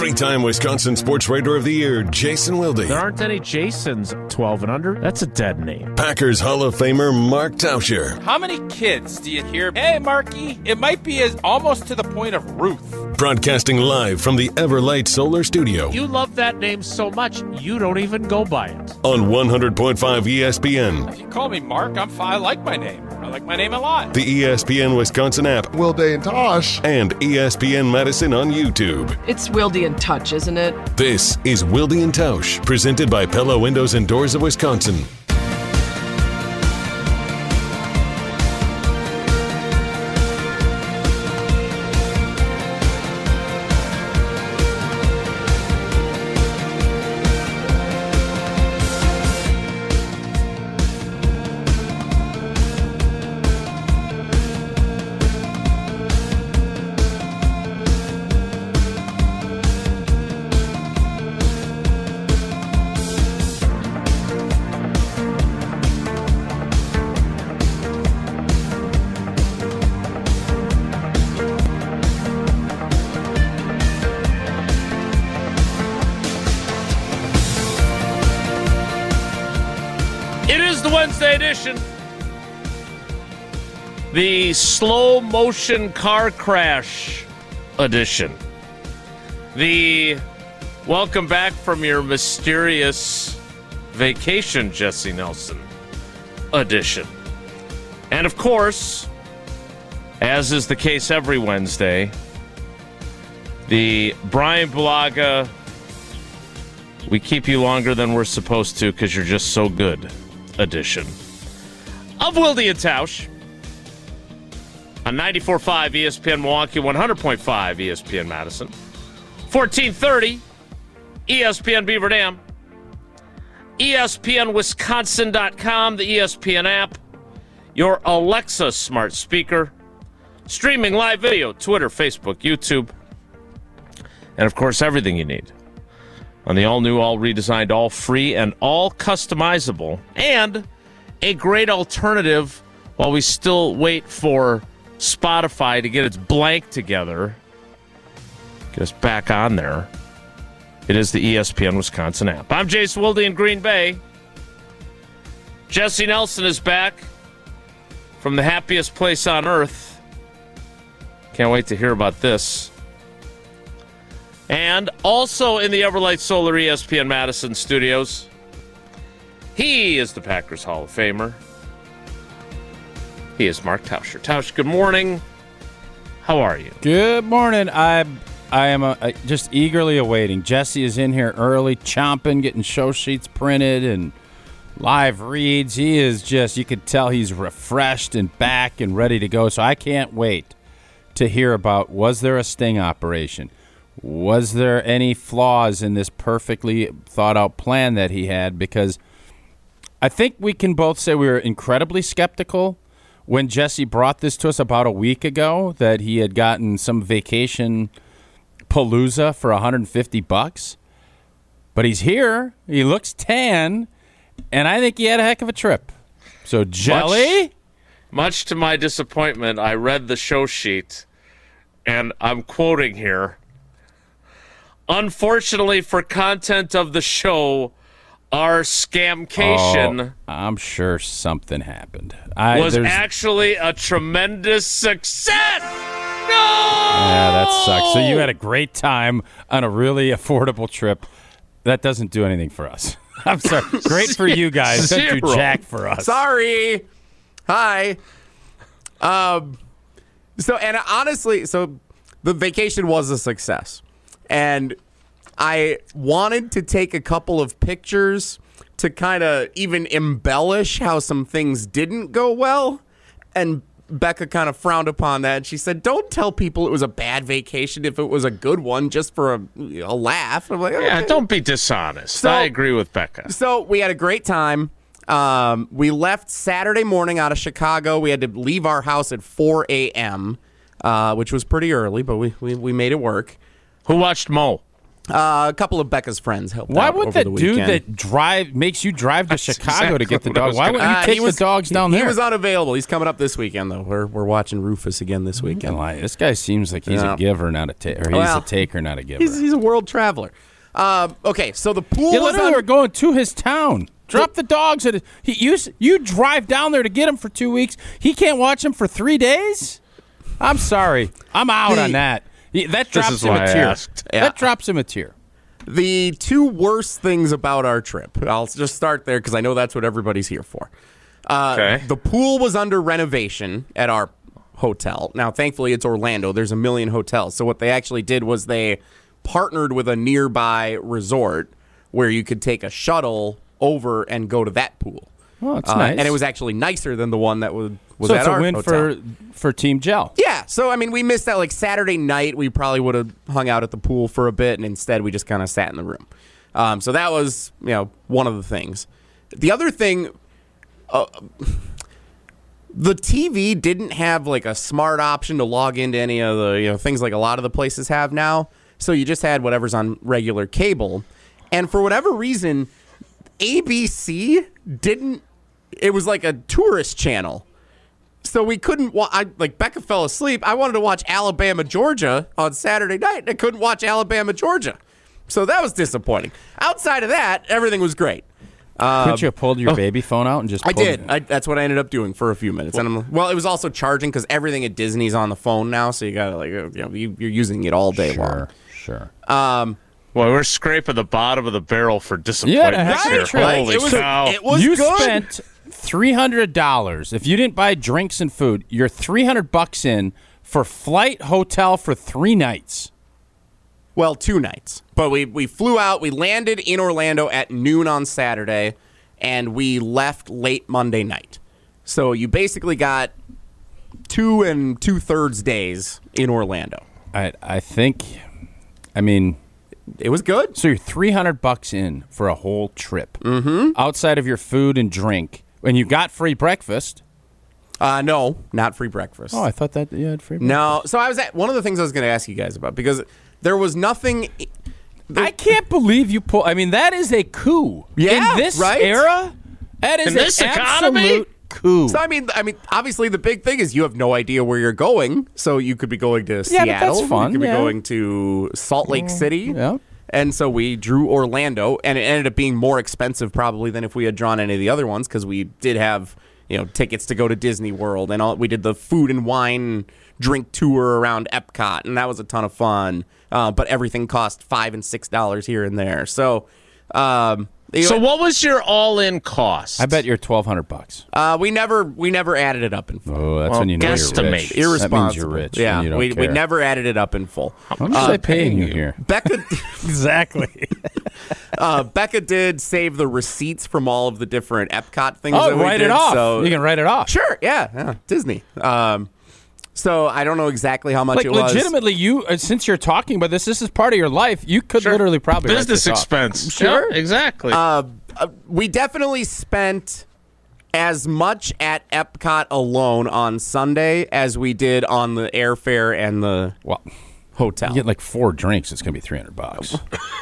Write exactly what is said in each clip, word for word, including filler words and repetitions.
Three-time Wisconsin Sports Writer of the Year, Jason Wilde. There aren't any Jasons twelve and under. That's a dead name. Packers Hall of Famer, Mark Tauscher. How many kids do you hear, hey, Marky, it might be as almost to the point of Ruth? Broadcasting live from the Everlight Solar Studio. You love that name so much, you don't even go by it. On one hundred point five E S P N. If you call me Mark, I'm fine. I like my name. I like my name a lot. The E S P N Wisconsin app. Wilde and Tosh. And E S P N Madison on YouTube. It's Wilde and Touch, isn't it? This is Wilde and Tausch, presented by Pella Windows and Doors of Wisconsin. Wednesday edition. The slow motion car crash edition. The welcome back from your mysterious vacation, Jesse Nelson edition. And of course, as is the case every Wednesday, the Brian Bulaga, we keep you longer than we're supposed to because you're just so good edition of Wilde and Tausch on ninety-four point five E S P N Milwaukee, one hundred point five E S P N Madison, fourteen thirty E S P N Beaver Dam, E S P N Wisconsin dot com, the E S P N app, your Alexa smart speaker, streaming live video, Twitter, Facebook, YouTube, and of course everything you need on the all-new, all-redesigned, all-free, and all-customizable, and a great alternative while we still wait for Spotify to get its blank together, get us back on there. It is the E S P N Wisconsin app. I'm Jason Wilde in Green Bay. Jesse Nelson is back from the happiest place on earth. Can't wait to hear about this. And also in the Everlight Solar E S P N Madison studios, he is the Packers Hall of Famer. He is Mark Tauscher. Tausch, good morning. How are you? Good morning. I I am uh, just eagerly awaiting. Jesse is in here early, chomping, getting show sheets printed and live reads. He is just, you could tell he's refreshed and back and ready to go. So I can't wait to hear about, was there a sting operation? Was there any flaws in this perfectly thought-out plan that he had? Because I think we can both say we were incredibly skeptical when Jesse brought this to us about a week ago, that he had gotten some vacation palooza for one hundred fifty bucks. But he's here. He looks tan, and I think he had a heck of a trip. So, Jelly? Much, much to my disappointment, I read the show sheet, and I'm quoting here. Unfortunately for content of the show, our scamcation oh, I'm sure something happened. I, was actually a tremendous success. No! Yeah, that sucks. So you had a great time on a really affordable trip. That doesn't do anything for us. I'm sorry. Great for you guys. Doesn't do jack for us. Sorry. Hi. Um. So, and honestly, so the vacation was a success. And I wanted to take a couple of pictures to kind of even embellish how some things didn't go well. And Becca kind of frowned upon that. And she said, don't tell people it was a bad vacation if it was a good one, just for a, a laugh. I'm like, okay. Yeah, don't be dishonest. So, I agree with Becca. So we had a great time. Um, we left Saturday morning out of Chicago. We had to leave our house at four a.m., uh, which was pretty early, but we, we, we made it work. Who watched Mo? Uh, a couple of Becca's friends helped Why out would over that the dude weekend. that drive makes you drive to That's Chicago to exactly get the what I dog? was Why gonna- wouldn't you Uh, take he was, the dogs down he, there? He was unavailable. He's coming up this weekend, though. We're we're watching Rufus again this weekend. Lie. This guy seems like he's Yeah. a giver, not a taker. Or he's Well, a taker, not a giver. He's, he's a world traveler. Um, okay, so the pool You was literally on- were going to his town. Drop the dogs at. A, he you s- you drive down there to get him for two weeks. He can't watch him for three days. I'm sorry. I'm out The- on that. He- that This drops is him why a I tier. asked. Yeah. That drops him a tier. The two worst things about our trip. I'll just start there because I know that's what everybody's here for. Uh, Okay. The pool was under renovation at our hotel. Now, thankfully, it's Orlando. There's a million hotels. So what they actually did was they partnered with a nearby resort where you could take a shuttle over and go to that pool. Oh, it's Uh, nice. And it was actually nicer than the one that was, was so at it's a our win hotel. for for Team Gel. Yeah, so I mean, we missed that. Like Saturday night, we probably would have hung out at the pool for a bit, and instead we just kind of sat in the room. Um, so that was, you know, one of the things. The other thing, uh, the T V didn't have like a smart option to log into any of the, you know, things like a lot of the places have now. So you just had whatever's on regular cable, and for whatever reason, A B C didn't. It was like a tourist channel. So we couldn't wa- I, like Becca fell asleep. I wanted to watch Alabama, Georgia on Saturday night, and I couldn't watch Alabama, Georgia. So that was disappointing. Outside of that, everything was great. Couldn't you have pulled your baby phone out and just? I pulled did. it? I, that's what I ended up doing for a few minutes. And I'm, well, it was also charging because everything at Disney's on the phone now, so you gotta like, you know, you, you're using it all day long. Sure, sure. Um, Well, we're scraping the bottom of the barrel for disappointment Yeah, here. right, right. Holy It was- cow. it was you good. spent three hundred dollars. If you didn't buy drinks and food, you're three hundred bucks in for flight, hotel for three nights. Well, two nights. But we, we flew out. We landed in Orlando at noon on Saturday, and we left late Monday night. So you basically got two and two-thirds days in Orlando. I I think, I mean, It was good. so you're three hundred bucks in for a whole trip. Mm-hmm. Outside of your food and drink. And you got free breakfast. Uh, no, not free breakfast. Oh, I thought that you had free breakfast. No. So I was at one of the things I was going to ask you guys about because there was nothing. I can't believe you pull. I mean, that is a coup. Yeah, In this right? era, that is In this an economy? absolute coup. So I mean, I mean, obviously the big thing is you have no idea where you're going. So you could be going to Yeah, but Seattle. that's fun, You could yeah. be going to Salt Lake City. yeah. And so we drew Orlando, and it ended up being more expensive probably than if we had drawn any of the other ones because we did have, you know, tickets to go to Disney World, and all we did the food and wine drink tour around Epcot, and that was a ton of fun. Uh, but everything cost five and six dollars here and there. So, um, you So know, what was your all-in cost? I bet you're twelve hundred bucks. uh, we never we never added it up in full. Oh, that's Well, when you know you're guesstimate. rich. Irresponsible. That means you're rich. Yeah, and you don't we, we care. never added it up in full. How much are they paying you here? Becca, Exactly. uh, Becca did save the receipts from all of the different Epcot things. Oh, that we write did, it off. So You can write it off. Sure, yeah, yeah, Disney. Um, so I don't know exactly how much Like it was. legitimately, you uh, since you're talking about this, this is part of your life. You could literally probably write Business this off. expense. Sure. Yeah, exactly. Uh, uh, we definitely spent as much at Epcot alone on Sunday as we did on the airfare and the Well, hotel. you get like four drinks. It's gonna be three hundred bucks.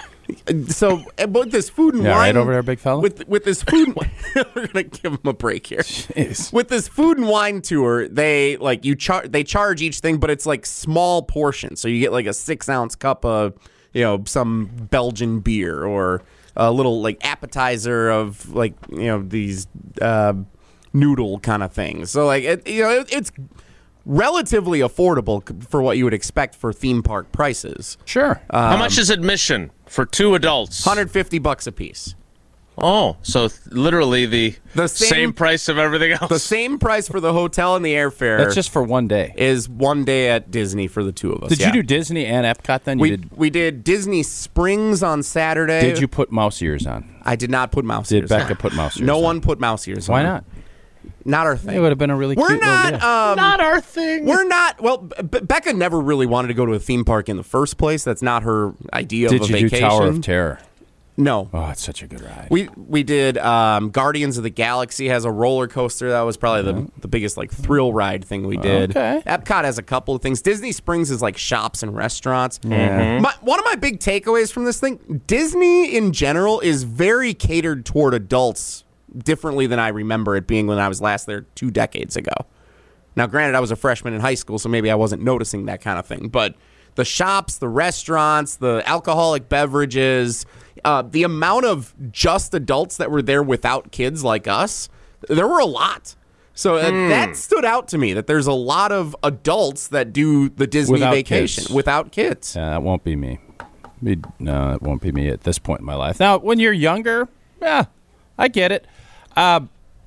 So uh, with this food and Yeah, wine, right over there, big fella? With with this food, we're gonna give him a break here. Jeez. With this food and wine tour, they like you char- they charge each thing, but it's like small portions. So you get like a six ounce cup of, you know, some Belgian beer or a little like appetizer of like, you know, these uh, noodle kind of things. So like it, you know, it, it's relatively affordable c- for what you would expect for theme park prices. Sure. How much is admission for two adults? one hundred fifty bucks a piece. Oh, so th- literally the, The same, same- price of everything else. The same price for the hotel and the airfare. That's just for one day. is one day at Disney for the two of us. Did yeah. you do Disney and Epcot then? You We did. we did Disney Springs on Saturday. Did you put mouse ears on? I did not put mouse Did ears. Becca on. put mouse ears No on? one put mouse ears. Why on. not? Not our thing. It would have been a really We're cute little not. gift. Um, Not our thing. We're not. Well, Be- Becca never really wanted to go to a theme park in the first place. That's not her idea Did of a you vacation. do Tower of Terror? No. Oh, it's such a good ride. We we did um, Guardians of the Galaxy has a roller coaster. That was probably the, the biggest like thrill ride thing we did. Okay. Epcot has a couple of things. Disney Springs is like shops and restaurants. Mm-hmm. My, one of my big takeaways from this thing, Disney in general is very catered toward adults differently than I remember it being when I was last there two decades ago. Now, granted, I was a freshman in high school, so maybe I wasn't noticing that kind of thing. But the shops, the restaurants, the alcoholic beverages, uh, the amount of just adults that were there without kids like us, there were a lot. So uh, Hmm. that stood out to me, that there's a lot of adults that do the Disney Without vacation kids. without kids. Yeah, that won't be me. Be- No, it won't be me at this point in my life. Now, when you're younger, yeah, I get it. Uh,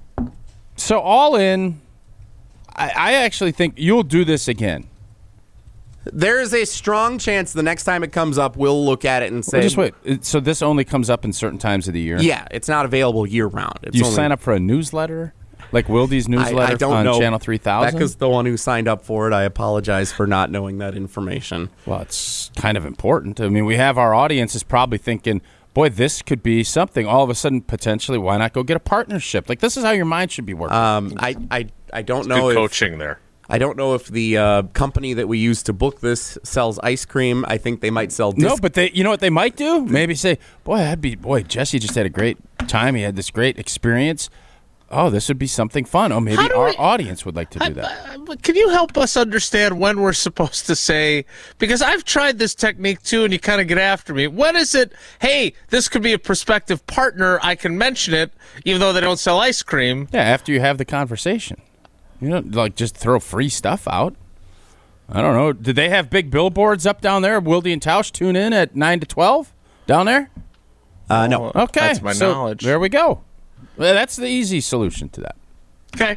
so all in, I, I actually think you'll do this again. There is a strong chance the next time it comes up, we'll look at it and say, Well, just wait. It- So this only comes up in certain times of the year? yeah, it's not available year round. It's Do you only- sign up for a newsletter? Like Wildy's newsletter I, I don't on know. Channel three thousand? Becca's the one who signed up for it. I apologize for not knowing that information. Well, it's kind of important. I mean, we have our audience is probably thinking, boy, this could be something. All of a sudden, potentially, why not go get a partnership? Like, this is how your mind should be working. Um, I, I, I don't know Good if coaching there. I don't know if the uh, company that we use to book this sells ice cream. I think they might sell. Disc- no, but they, you know what they might do? Maybe say, boy, I'd be, boy, Jesse just had a great time. He had this great experience. Oh, this would be something fun. Oh, maybe How do our we- audience would like to do that. Uh, Can you help us understand when we're supposed to say, because I've tried this technique too, and you kind of get after me. When is it, hey, this could be a prospective partner, I can mention it, even though they don't sell ice cream? Yeah, after you have the conversation. You don't, like, just throw free stuff out. I don't know. Did they have big billboards up down there? Wildy and Tausch tune in at nine to twelve down there? uh, no. Okay. That's my so knowledge. There we go. Well, that's the easy solution to that. Okay.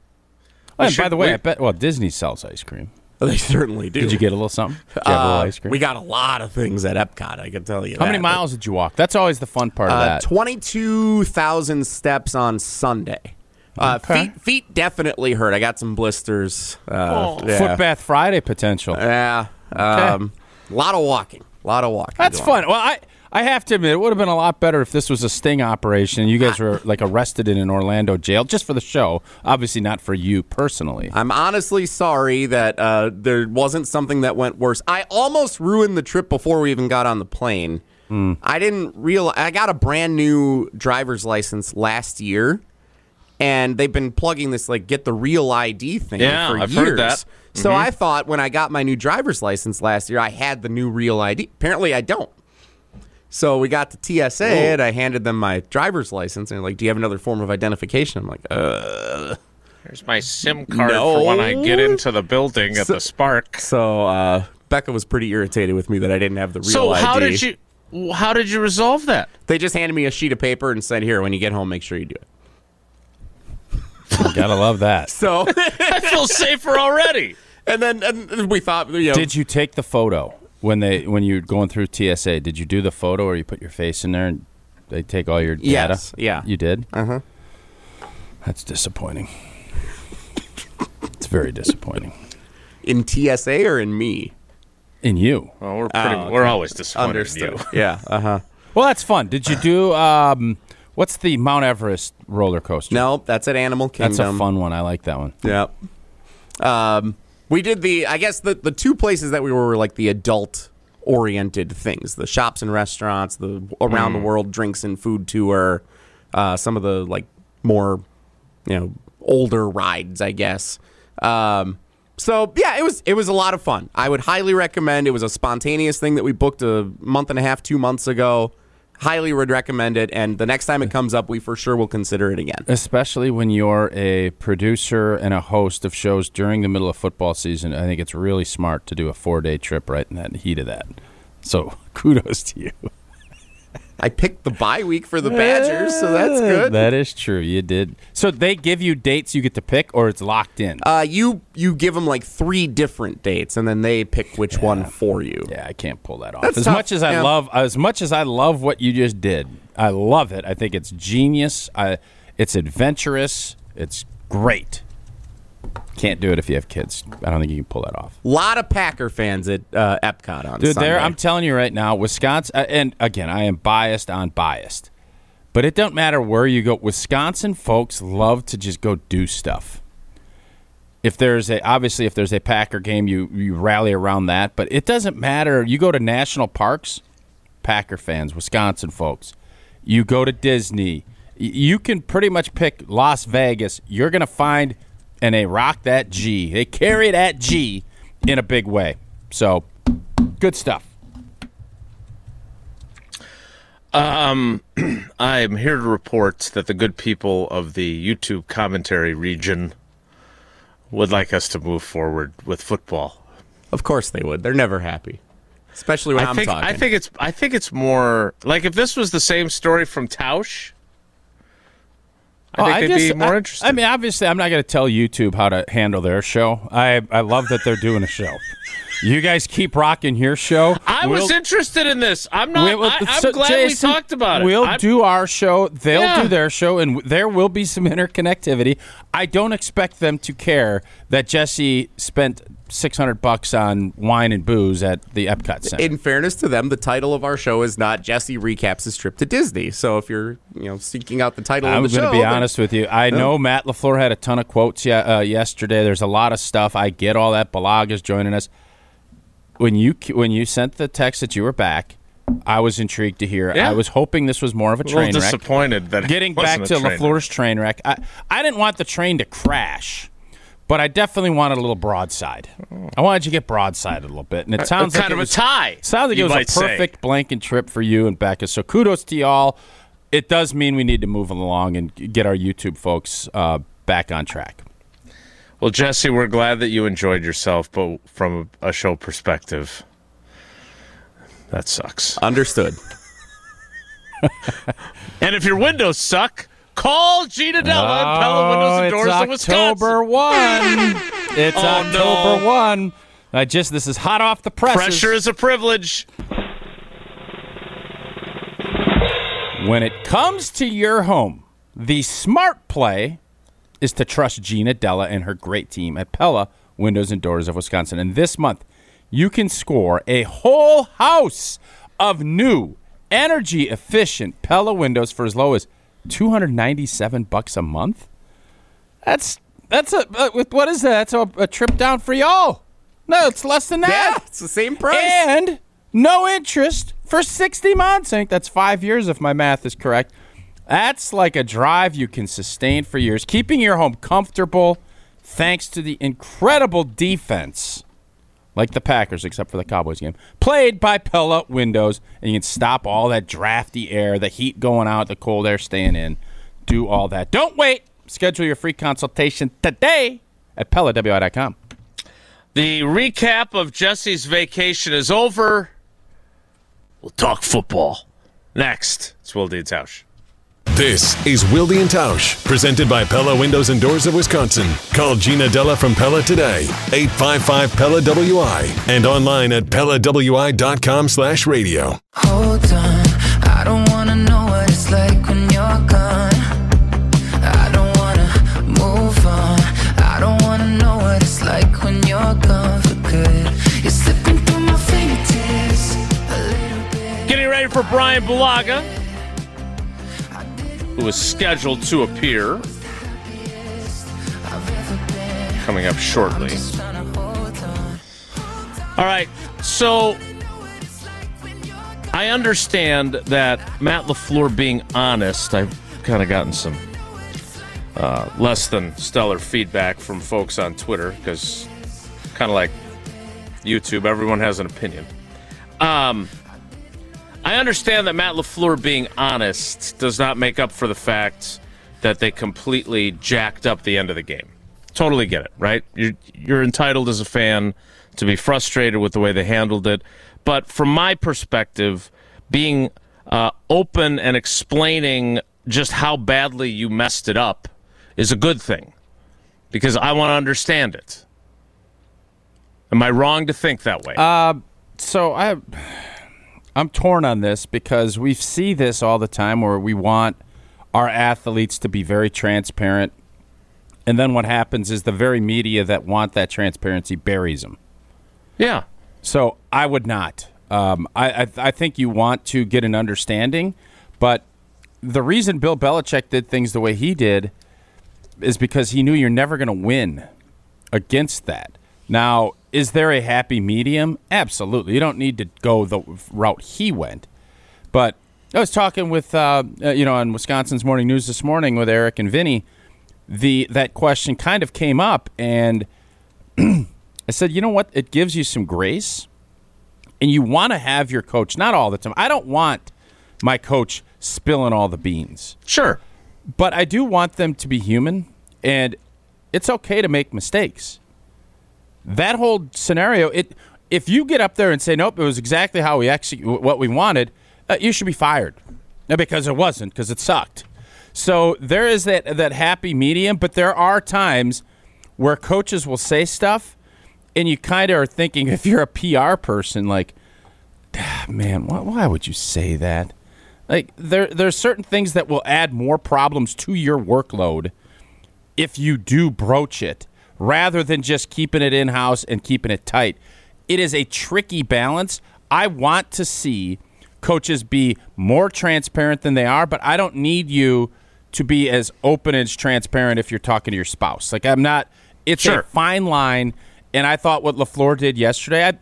Oh, and should- by the way, we- I bet, well, Disney sells ice cream. They certainly do. Did you get a little something? Did you have a little Uh, ice cream? we got a lot of things at Epcot. I can tell you. How many that. miles did you walk? That's always the fun part of Uh, that. Twenty-two thousand steps on Sunday. Uh, Okay. Feet, feet definitely hurt. I got some blisters. Uh, Oh. yeah. Foot Bath Friday potential. Yeah. Um, a lot of walking. A lot of walking. That's going on. fun. Well, I, I have to admit, it would have been a lot better if this was a sting operation. You guys were like arrested in an Orlando jail just for the show. Obviously, not for you personally. I'm honestly sorry that uh, there wasn't something that went worse. I almost ruined the trip before we even got on the plane. I didn't realize I got a brand new driver's license last year, and they've been plugging this like get the real I D thing Yeah, for I've years. heard that. So I thought when I got my new driver's license last year, I had the new real I D. Apparently, I don't. So we got to T S A, and I handed them my driver's license, and they're like, "Do you have another form of identification?" I'm like, "Uh." Here's my SIM card No. for when I get into the building at So- the Spark. So uh, Becca was pretty irritated with me that I didn't have the real So I D. how did you how did you resolve that? They just handed me a sheet of paper and said, "Here, when you get home, make sure you do it." You gotta love that. So, I feel safer already. and then and we thought, you know, Did you take the photo when they when you were going through T S A? Did you do the photo, or you put your face in there and they take all your data? Yes, yeah. You did? Uh huh. That's disappointing. It's very disappointing. In T S A or in me? In you. Well, we're pretty, Oh, okay. we're always disappointed Understood. in you. Yeah. Uh huh. Well, that's fun. Did you do um, what's the Mount Everest roller coaster? No, that's at Animal Kingdom. That's a fun one. I like that one. Yep. Um, we did the. I guess the the two places that we were were like the adult oriented things: the shops and restaurants, the around the world drinks and food tour, uh, some of the like more, you know, older rides, I guess. Um, so yeah, it was it was a lot of fun. I would highly recommend. It was a spontaneous thing that we booked a month and a half, two months ago. Highly would recommend it, and the next time it comes up, we for sure will consider it again. Especially when you're a producer and a host of shows during the middle of football season, I think it's really smart to do a four-day trip right in that heat of that. So kudos to you. I picked the bye week for the Badgers, so that's good. That is true. You did. So they give you dates you get to pick, or it's locked in? Uh, you you give them like three different dates, and then they pick which one for you. Yeah, I can't pull that off. That's as tough, much as I yeah. love, as much as I love what you just did, I love it. I think it's genius. I, it's adventurous. It's great. Can't do it if you have kids. I don't think you can pull that off. A lot of Packer fans at uh, Epcot on Dude, Sunday. there, I'm telling you right now, Wisconsin, uh, and again, I am biased on biased, but it don't matter where you go. Wisconsin folks love to just go do stuff. If there's a, obviously, if there's a Packer game, you, you rally around that, but it doesn't matter. You go to national parks, Packer fans, Wisconsin folks. You go to Disney. You can pretty much pick Las Vegas. You're going to find, and they rock that G. They carry that G in a big way. So, good stuff. Um, I'm here to report that the good people of the YouTube commentary region would like us to move forward with football. Of course they would. They're never happy, especially when I I'm think, talking. I think it's. I think it's more like if this was the same story from Tausch. I Oh, think they'd just- be more I- interested. I mean, obviously, I'm not going to tell YouTube how to handle their show. I, I love that they're doing a show. You guys keep rocking your show. I was We'll- interested in this. I'm not. we'll- I, I'm so, glad Jason, we talked about it. We'll I'm- do our show. They'll Yeah. do their show, and w- there will be some interconnectivity. I don't expect them to care that Jesse spent six hundred bucks on wine and booze at the Epcot Center. In fairness to them, the title of our show is not Jesse recaps his trip to Disney. So if you're, you know, seeking out the title I'm of the going show, to be then- honest with you. I know Matt LaFleur had a ton of quotes ye- uh, yesterday. There's a lot of stuff. I get all that. Balaga's joining us. When you when you sent the text that you were back, I was intrigued to hear. Yeah. I was hoping this was more of a a little train wreck. disappointed that it Getting back wasn't to a train LaFleur's train wreck, I, I didn't want the train to crash, but I definitely wanted a little broadside. I wanted you to get broadside a little bit, and it sounds Uh, like kind it of a was, tie, Sounds like you it was might a say. perfect blanket trip for you and Becca. So kudos to y'all. It does mean we need to move along and get our YouTube folks uh, back on track. Well, Jesse, we're glad that you enjoyed yourself, but from a show perspective, that sucks. Understood. And if your windows suck, call Gina Della and Pella Windows and Doors of it's Wisconsin. October first. It's Oh, October no. first. I just this is hot off the presses. Pressure is a privilege. When it comes to your home, the smart play is to trust Gina Della and her great team at Pella Windows and Doors of Wisconsin. And this month, you can score a whole house of new, energy-efficient Pella windows for as low as two hundred ninety-seven bucks a month. That's that's a uh, what is that? That's a, a trip down for y'all. No, it's less than that. Yeah, it's the same price. And no interest for sixty months. I think that's five years if my math is correct. That's like a drive you can sustain for years, keeping your home comfortable thanks to the incredible defense, like the Packers, except for the Cowboys game, played by Pella Windows. And you can stop all that drafty air, the heat going out, the cold air staying in. Do all that. Don't wait. Schedule your free consultation today at Pella W I dot com. The recap of Jesse's vacation is over. We'll talk football. Next, it's Wilde and Tausch. This is Wilde and Tausch, presented by Pella Windows and Doors of Wisconsin. Call Gina Della from Pella today, eight five five Pella W I, and online at Pella W I dot com slash radio. Hold on, I don't wanna know what it's like when you're gone. I don't wanna move on. I don't wanna know what it's like when you're gone for good. You're slipping through my fingertips a little bit. Getting ready for Brian Bulaga, who is scheduled to appear coming up shortly. All right, so I understand that Matt LaFleur being honest, I've kind of gotten some uh, less than stellar feedback from folks on Twitter because kind of like YouTube, everyone has an opinion. Um, I understand that Matt LaFleur being honest does not make up for the fact that they completely jacked up the end of the game. Totally get it, right? You're, you're entitled as a fan to be frustrated with the way they handled it. But from my perspective, being uh, open and explaining just how badly you messed it up is a good thing because I want to understand it. Am I wrong to think that way? Uh, so I, I'm torn on this because we see this all the time where we want our athletes to be very transparent And then what happens is the very media that want that transparency buries them. Yeah. So I would not. Um, I, I I think you want to get an understanding, but the reason Bill Belichick did things the way he did is because he knew you're never going to win against that. Now, is there a happy medium? Absolutely. You don't need to go the route he went. But I was talking with, uh, you know, on Wisconsin's Morning News this morning with Eric and Vinny. The that question kind of came up, and I said, you know what? It gives you some grace, and you want to have your coach, not all the time. I don't want my coach spilling all the beans. Sure. But I do want them to be human, and it's okay to make mistakes. That whole scenario, it if you get up there and say, nope, it was exactly how we execute what we wanted, uh, you should be fired. Because it wasn't, because it sucked. So there is that that happy medium, but there are times where coaches will say stuff, and you kind of are thinking, if you're a P R person, like, ah, man, why, why would you say that? Like, there there's certain things that will add more problems to your workload if you do broach it, rather than just keeping it in-house and keeping it tight. It is a tricky balance. I want to see coaches be more transparent than they are, but I don't need you to be as open and as transparent if you're talking to your spouse. Like, I'm not – it's Sure. a fine line, and I thought what LaFleur did yesterday, I,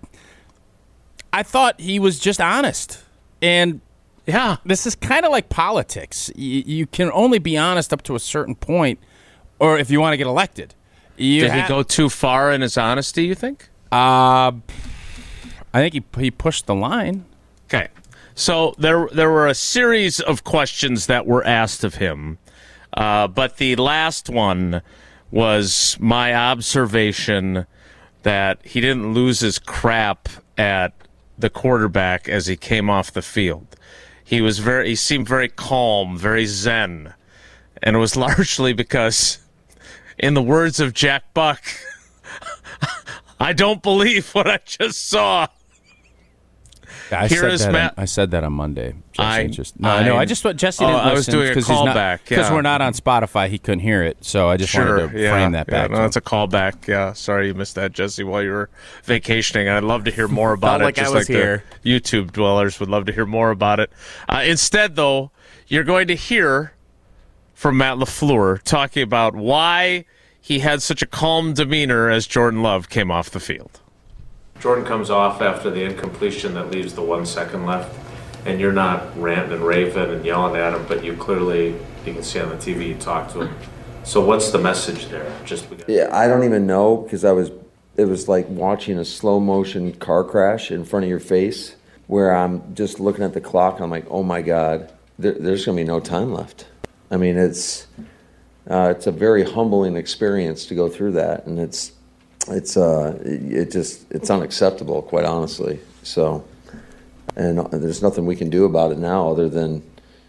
I thought he was just honest. And – Yeah. this is kind of like politics. You, you can only be honest up to a certain point, or if you want to get elected. You Did ha- he go too far in his honesty, you think? Uh, I think he he pushed the line. Okay. So there there were a series of questions that were asked of him, uh, but the last one was my observation that he didn't lose his crap at the quarterback as he came off the field. He was very he seemed very calm, very zen, and it was largely because, in the words of Jack Buck, I don't believe what I just saw. I Here said is that. Matt- On, I said that on Monday. Jesse I- just no, I- no. I just thought Jesse Oh, didn't listen. I was doing a callback, because yeah. we're not on Spotify. He couldn't hear it, so I just wanted to yeah, frame that yeah, back. no, to him. that's a callback. Yeah, sorry you missed that, Jesse, while you were vacationing. I'd love to hear more about Felt it. like I just was like here. the YouTube dwellers would love to hear more about it. Uh, instead, though, you're going to hear from Matt LaFleur talking about why he had such a calm demeanor as Jordan Love came off the field. Jordan comes off after the incompletion that leaves the one second left, and you're not ranting and raving and yelling at him, but you clearly, you can see on the T V, you talk to him. So what's the message there? Just because. Yeah, I don't even know, because I was, it was like watching a slow motion car crash in front of your face, where I'm just looking at the clock and I'm like, oh my God, there, there's going to be no time left. I mean, it's uh, it's a very humbling experience to go through that, and it's it's uh it, it just it's unacceptable, quite honestly. So, and there's nothing we can do about it now other than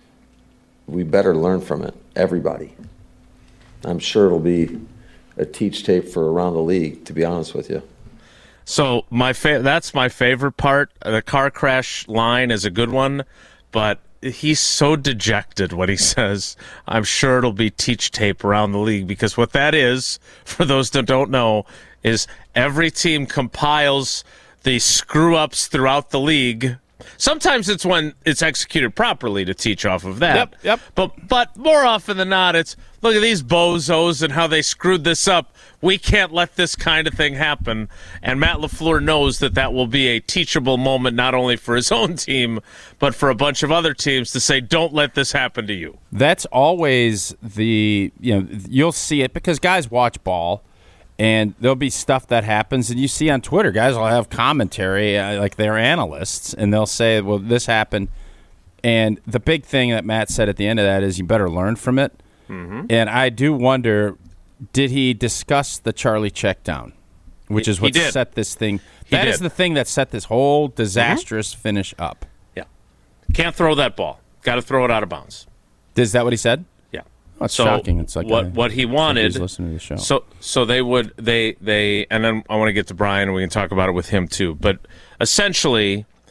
we better learn from it, everybody. I'm sure it'll be a teach tape for around the league, to be honest with you. So my fa- that's my favorite part. The car crash line is a good one, but he's so dejected when he says, I'm sure it'll be teach tape around the league, because what that is, for those that don't know, is every team compiles the screw-ups throughout the league. Sometimes it's when it's executed properly to teach off of that. Yep, yep. But but more often than not, it's, look at these bozos and how they screwed this up. We can't let this kind of thing happen. And Matt LaFleur knows that that will be a teachable moment, not only for his own team, but for a bunch of other teams to say, don't let this happen to you. That's always the, you know, you'll see it because guys watch ball, and there'll be stuff that happens, and you see on Twitter, guys will have commentary, uh, like they're analysts, and they'll say, well, this happened. And the big thing that Matt said at the end of that is you better learn from it. Mm-hmm. And I do wonder, did he discuss the Charlie check down, which He- is he what did. set this thing? He That did. is the thing that set this whole disastrous finish up. Yeah. Can't throw that ball. Got to throw it out of bounds. Is that what he said? Yeah. Oh, it's So shocking. It's like what I- what he it's like wanted. he's listening to the show. So so they would they they and then I want to get to Brian and we can talk about it with him too. But essentially,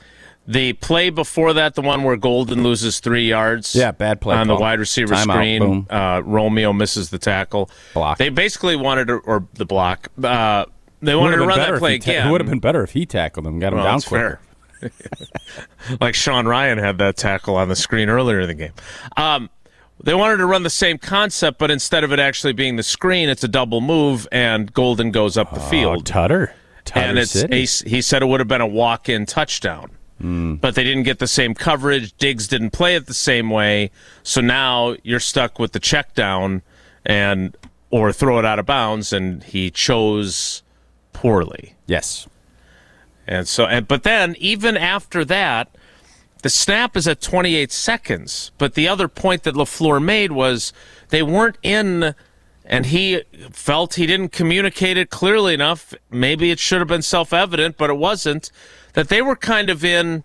The play before that, the one where Golden loses three yards. Yeah, bad play on call. the wide receiver Timeout, screen. boom. Uh, Romeo misses the tackle. Block. They basically wanted to, or the block. Uh, they wanted to run that play ta- again. It would have been better if he tackled him, got him Well, down that's quicker. fair. Like Sean Ryan had that tackle on the screen earlier in the game. Um, they wanted to run the same concept, but instead of it actually being the screen, it's a double move, and Golden goes up the Oh, field. Tutter. Tutter and it's City. a, he said it would have been a walk-in touchdown. Mm. But they didn't get the same coverage. Diggs didn't play it the same way. So now you're stuck with the check down and or throw it out of bounds, and he chose poorly. Yes. And so and but then even after that, the snap is at twenty-eight seconds. But the other point that LaFleur made was they weren't in, and he felt he didn't communicate it clearly enough. Maybe it should have been self-evident, but it wasn't. That they were kind of in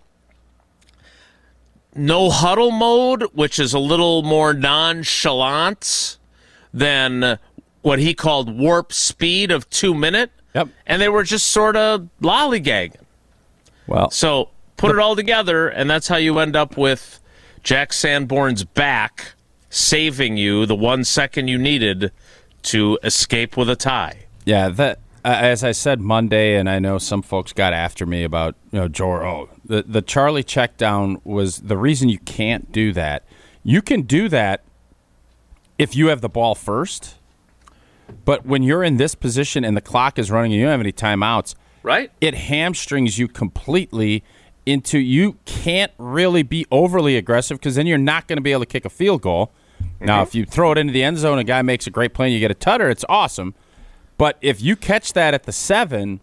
no huddle mode, which is a little more nonchalant than what he called warp speed of two minute. Yep. And they were just sort of lollygagging. Well, So put it all together, and that's how you end up with Jack Sanborn's back saving you the one second you needed to escape with a tie. yeah, that uh, as I said Monday, and I know some folks got after me about, you know, Jor, oh, the, the Charlie check down was the reason you can't do that. You can do that if you have the ball first, but when you're in this position and the clock is running and you don't have any timeouts, Right? it hamstrings you completely into you can't really be overly aggressive because then you're not going to be able to kick a field goal. Mm-hmm. Now, if you throw it into the end zone, a guy makes a great play and you get a tutter, it's awesome. But if you catch that at the seven,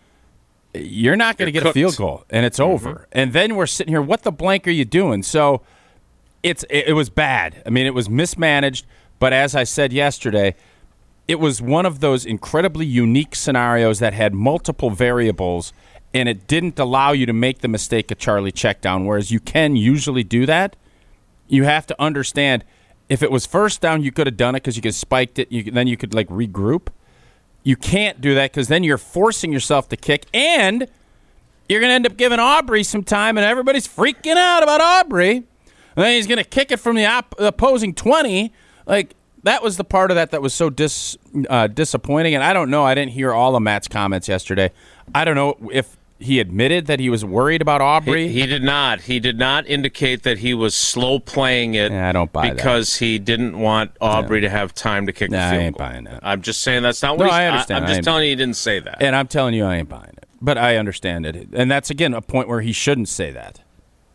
you're not going to get cooked. a field goal, and it's mm-hmm. over. And then we're sitting here, what the blank are you doing? So it's it, it was bad. I mean, it was mismanaged. But as I said yesterday, it was one of those incredibly unique scenarios that had multiple variables, and it didn't allow you to make the mistake of Charlie check down, whereas you can usually do that. You have to understand, if it was first down, you could have done it because you could have spiked it. You, then you could, like, regroup. You can't do that because then you're forcing yourself to kick, and you're going to end up giving Aubrey some time, and everybody's freaking out about Aubrey. And then he's going to kick it from the op- opposing twenty. Like, that was the part of that that was so dis, uh, disappointing, and I don't know. I didn't hear all of Matt's comments yesterday. I don't know if he admitted that he was worried about Aubrey. He, he did not. He did not indicate that he was slow playing it Yeah, I don't buy that. because he didn't want Aubrey to have time to kick Nah, the I field ain't goal. buying that. I'm just saying that's not what No, he's, I understand. I'm I just ain't- telling you he didn't say that. And I'm telling you, I ain't buying it. But I understand it. And that's, again, a point where he shouldn't say that.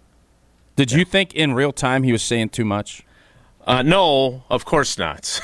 Did you think in real time he was saying too much? Uh, no, of course not.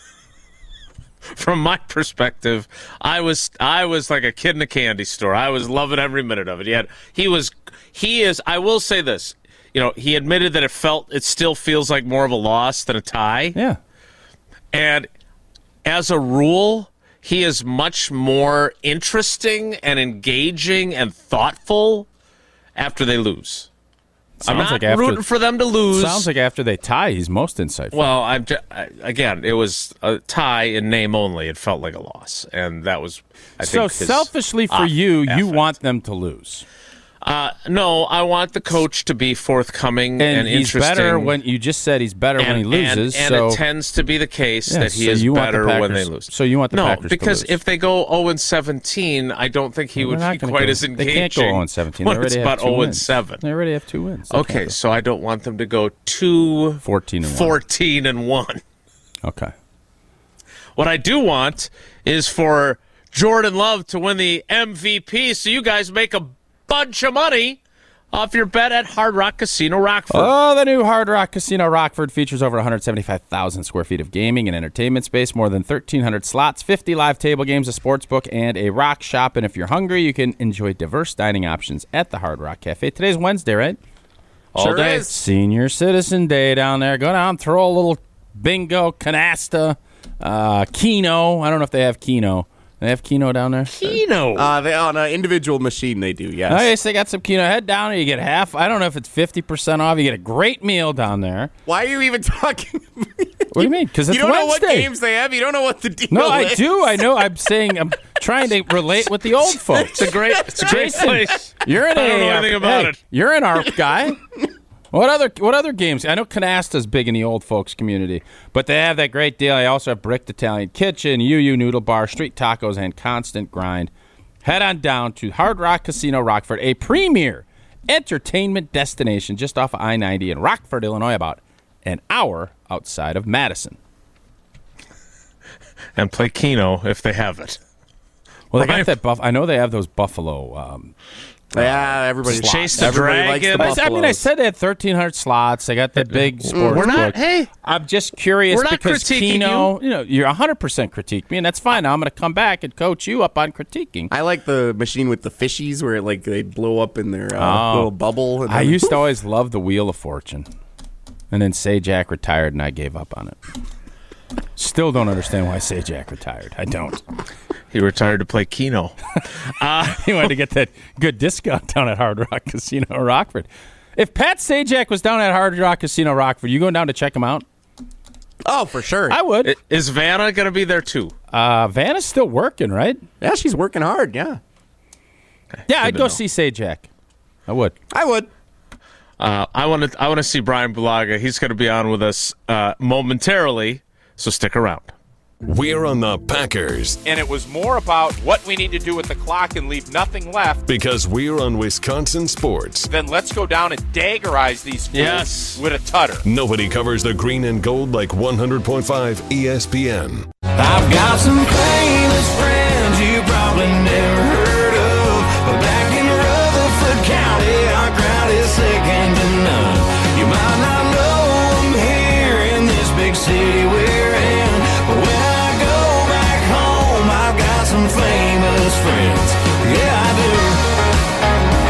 From my perspective, I was I was like a kid in a candy store. I was loving every minute of it. He had he was he is. I will say this. You know, he admitted that it felt it still feels like more of a loss than a tie. Yeah. And as a rule, he is much more interesting and engaging and thoughtful after they lose. I'm Sounds not like after- rooting for them to lose. Sounds like after they tie, he's most insightful. Well, I'm ju- I, again, it was a tie in name only. It felt like a loss, and that was. I so think his selfishly for off- you, you affect. want them to lose, Uh, no, I want the coach to be forthcoming and, and, he's interesting. better when you just said he's better and, when he loses. and, and so it tends to be the case Yeah, that he so is you want the better when they Packers- lose. so you want the no, Packers to because lose. if they go zero and seventeen, I don't think he They're would not be gonna quite go- as engaging. They can't go zero and seventeen. They When it's already about have two zero and wins. seven. They already have two wins. They Okay, can't go- so I don't want them to go two fourteen and one. fourteen and one. Okay. What I do want is for Jordan Love to win the M V P so you guys make a bunch of money off your bet at Hard Rock Casino Rockford. Oh, the new Hard Rock Casino Rockford features over one hundred seventy-five thousand square feet of gaming and entertainment space, more than thirteen hundred slots, fifty live table games, a sports book, and a rock shop. And if you're hungry, you can enjoy diverse dining options at the Hard Rock Cafe. Today's Wednesday, right? All Sure day. is. Senior Citizen Day down there. Go down, throw a little bingo, canasta, uh, Keno. I don't know if they have Keno. They have Keno down there? Keno. Uh, they on an individual machine they do, yes. Oh, yes, they got some Keno. Head down and you get half. I don't know if it's fifty percent off. You get a great meal down there. Why are you even talking? What do you mean? Because it's You don't Wednesday. know what games they have. You don't know what the deal No, is. I do. I know. I'm saying I'm trying to relate with the old folks. It's a great, it's a great Jason, place. You're an I don't A know R anything about hey, it. You're an A R P guy. What other what other games? I know Canasta's big in the old folks community, but they have that great deal. I also have Bricked Italian Kitchen, U U Noodle Bar, Street Tacos, and Constant Grind. Head on down to Hard Rock Casino Rockford, a premier entertainment destination just off of I ninety in Rockford, Illinois, about an hour outside of Madison. And play Keno if they have it. Well, they got Right. that buff. I know they have those Buffalo. Um, Yeah, everybody Chase the Everybody likes the Dragon. I I mean, I Buffaloes. said they had thirteen hundred slots. They got that big sports We're not. book. Hey, I'm just curious We're not because critiquing Keno, you. know, you're one hundred percent critique me, and that's fine. Now I'm going to come back and coach you up on critiquing. I like the machine with the fishies where like they blow up in their uh, Oh. little bubble. And I then- used to always love the Wheel of Fortune, and then Sajak retired, and I gave up on it. Still don't understand why Sajak retired. I don't. he retired to play Keno. He wanted to get that good discount down at Hard Rock Casino Rockford. If Pat Sajak was down at Hard Rock Casino Rockford, you going down to check him out? Oh, for sure. I would. I- Is Vanna going to be there too? Uh, Vanna's still working, right? yeah, she's working hard. Yeah, Yeah, I'd to go know. see Sajak. I would. I would. Uh, I want to. I want to see Brian Bulaga. He's going to be on with us uh, momentarily, so stick around. We're on the Packers And it was more about what we need to do with the clock and leave nothing left. because we're on Wisconsin sports. Then let's go down and daggerize these fools Yes. with a tutter. Nobody covers the green and gold like one hundred point five E S P N. I've got some famous friends you probably never heard of, but back in Rutherford County, our crowd is second to none. You might not know them here in this big city we're in, but when I go back home, I've got some famous friends. Yeah, I do.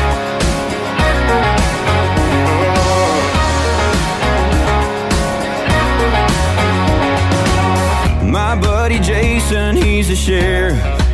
My buddy Jason, he's a sheriff.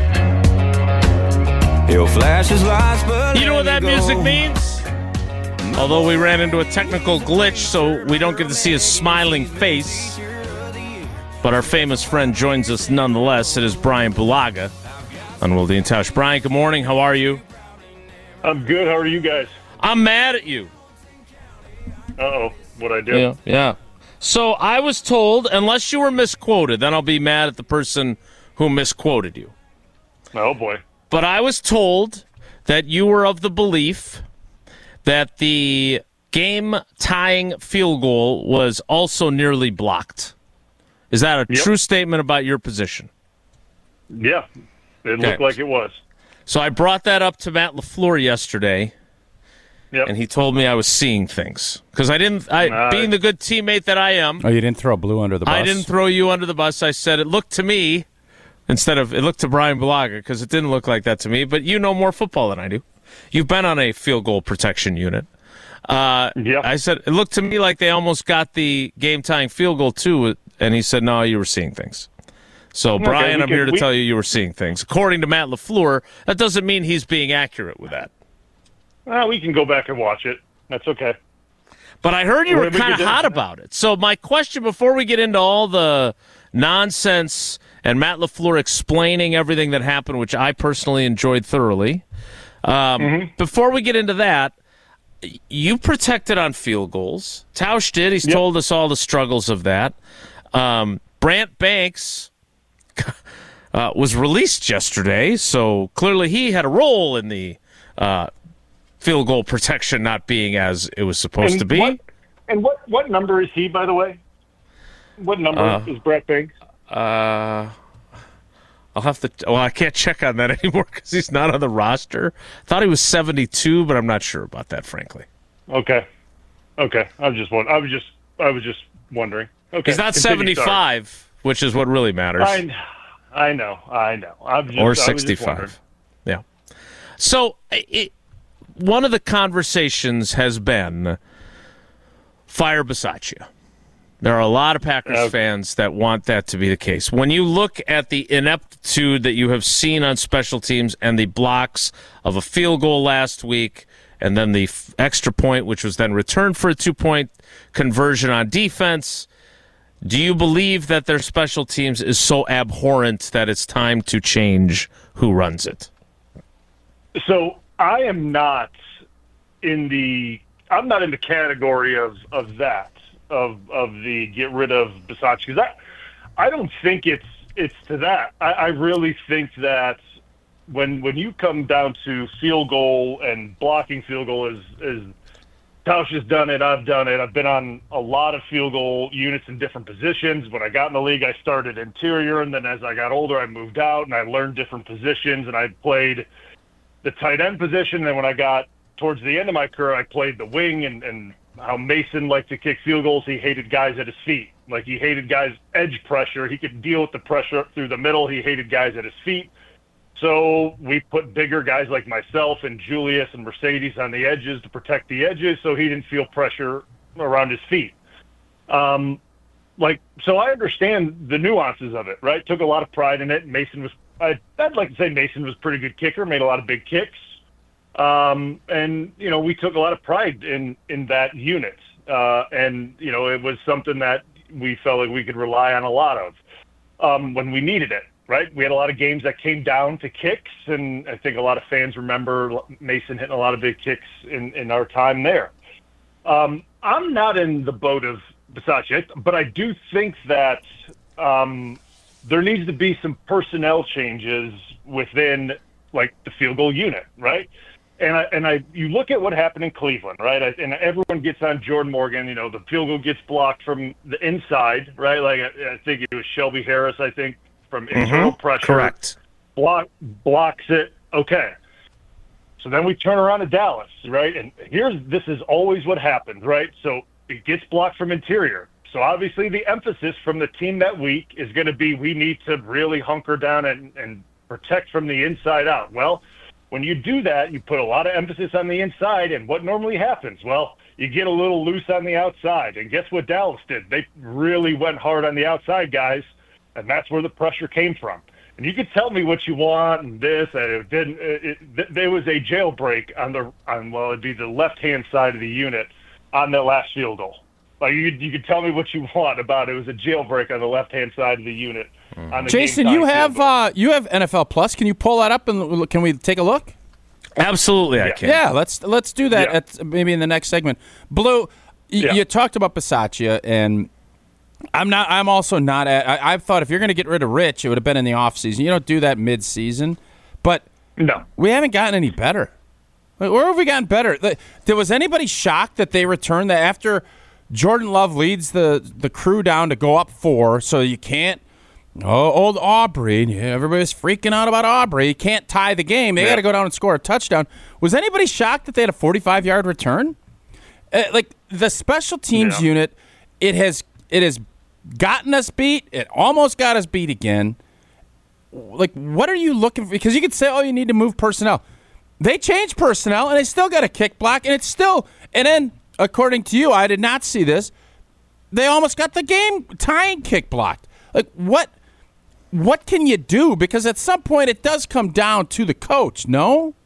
He'll flash his lights, but You know what let that it music go. means? Although we ran into a technical glitch, so we don't get to see his smiling face. But our famous friend joins us nonetheless. It is Brian Bulaga on Wilde and Tausch. Brian, good morning. How are you? I'm good. How are you guys? I'm mad at you. Uh-oh. What'd I do? Yeah, yeah. So I was told, unless you were misquoted, then I'll be mad at the person who misquoted you. Oh, boy. But I was told that you were of the belief that the game-tying field goal was also nearly blocked. Is that a Yep. true statement about your position? Yeah. It Okay. looked like it was. So I brought that up to Matt LaFleur yesterday, Yep. and he told me I was seeing things. Because I didn't, I, Uh, being the good teammate that I am, Oh, you didn't throw Blue under the bus? I didn't throw you under the bus. I said it looked to me, instead of it looked to Brian Bulaga, because it didn't look like that to me. But you know more football than I do. You've been on a field goal protection unit. Uh, Yeah. I said it looked to me like they almost got the game tying field goal too, and he said no, you were seeing things. So Brian, we I'm can- here to we- tell you you were seeing things. According to Matt LaFleur, that doesn't mean he's being accurate with that. Uh, we can go back and watch it. That's okay. But I heard you We- were we kind of could do- hot about it. So my question before we get into all the nonsense and Matt LaFleur explaining everything that happened, which I personally enjoyed thoroughly, um, Mm-hmm. before we get into that, you protected on field goals. Tausch did. He's Yep. told us all the struggles of that. Um, Brant Banks uh, was released yesterday, so clearly he had a role in the uh, field goal protection not being as it was supposed And to be. What, and what, what number is he, by the way? What number Uh, is Brett Banks? Uh, I'll have to. Well, I can't check on that anymore because he's not on the roster. Thought he was seventy-two, but I'm not sure about that, frankly. Okay. Okay. I was just wondering. I was just I was just wondering. Okay. He's not Continue, sorry. seventy-five, which is what really matters, I, I know. I know. I'm just, I or was just wondering. sixty-five. Yeah. So, it, one of the conversations has been fire Bisaccia. There are a lot of Packers Okay. fans that want that to be the case. When you look at the ineptitude that you have seen on special teams and the blocks of a field goal last week and then the f- extra point, which was then returned for a two-point conversion on defense, Do you believe that their special teams is so abhorrent that it's time to change who runs it? So I am not in the I'm not in the category of, of that of of the get rid of Bisaccia, because I I don't think it's it's to that. I, I really think that when when you come down to field goal and blocking field goal, is is Tausch has done it. I've done it. I've been on a lot of field goal units in different positions. When I got in the league, I started interior, and then as I got older, I moved out and I learned different positions, and I played the tight end position. And then when I got towards the end of my career, I played the wing, and, and how Mason liked to kick field goals. He hated guys at his feet. Like, he hated guys' edge pressure. He could deal with the pressure through the middle. He hated guys at his feet. So we put bigger guys like myself and Julius and Mercedes on the edges to protect the edges, so he didn't feel pressure around his feet. Um, like, so I understand the nuances of it, right? Took a lot of pride in it. Mason was, I, I'd like to say Mason was a pretty good kicker, made a lot of big kicks. Um, and, you know, we took a lot of pride in, in that unit. Uh, and, you know, it was something that we felt like we could rely on a lot of um, when we needed it. Right, we had a lot of games that came down to kicks, and I think a lot of fans remember Mason hitting a lot of big kicks in, in our time there. Um, I'm not in the boat of Bisaccia, but I do think that um, there needs to be some personnel changes within, like, the field goal unit, right? And I and I, you look at what happened in Cleveland, right? I, and everyone gets on Jordan Morgan. You know, the field goal gets blocked from the inside, right? Like I, I think it was Shelby Harris, I think. From internal mm-hmm. pressure, correct. Block blocks it. Okay, so then we turn around to Dallas, right? And here's this is always what happens, right? So it gets blocked from interior. So obviously the emphasis from the team that week is going to be we need to really hunker down and, and protect from the inside out. Well, when you do that, you put a lot of emphasis on the inside, and what normally happens? Well, you get a little loose on the outside, and guess what Dallas did? They really went hard on the outside guys. And that's where the pressure came from. And you can tell me what you want and this, and it didn't. It, it, there was a jailbreak on the on well, it'd be the left-hand side of the unit on that last field goal. Like you, you can tell me what you want about it. It was a jailbreak on the left-hand side of the unit. Mm-hmm. On the Jason, you have uh, you have N F L Plus. Can you pull that up and can we take a look? Absolutely, I yeah. can. Yeah, let's let's do that yeah. at maybe in the next segment. Blue, y- yeah. you talked about Bisaccia and. I'm not. I'm also not. At, I, I thought if you're going to get rid of Rich, it would have been in the offseason. You don't do that mid-season. But no, we haven't gotten any better. Where have we gotten better? There was anybody shocked that they returned that after Jordan Love leads the the crew down to go up four, so you can't. Oh, old Aubrey. Yeah, everybody's freaking out about Aubrey. You can't tie the game. They yeah. got to go down and score a touchdown. Was anybody shocked that they had a forty-five yard return? Uh, like the special teams yeah. unit, it has. It has gotten us beat. It almost got us beat again. Like, what are you looking for? Because you could say, oh, you need to move personnel. They changed personnel, and they still got a kick block, and it's still – and then, according to you, I did not see this, they almost got the game-tying kick blocked. Like, what what can you do? Because at some point, it does come down to the coach, no?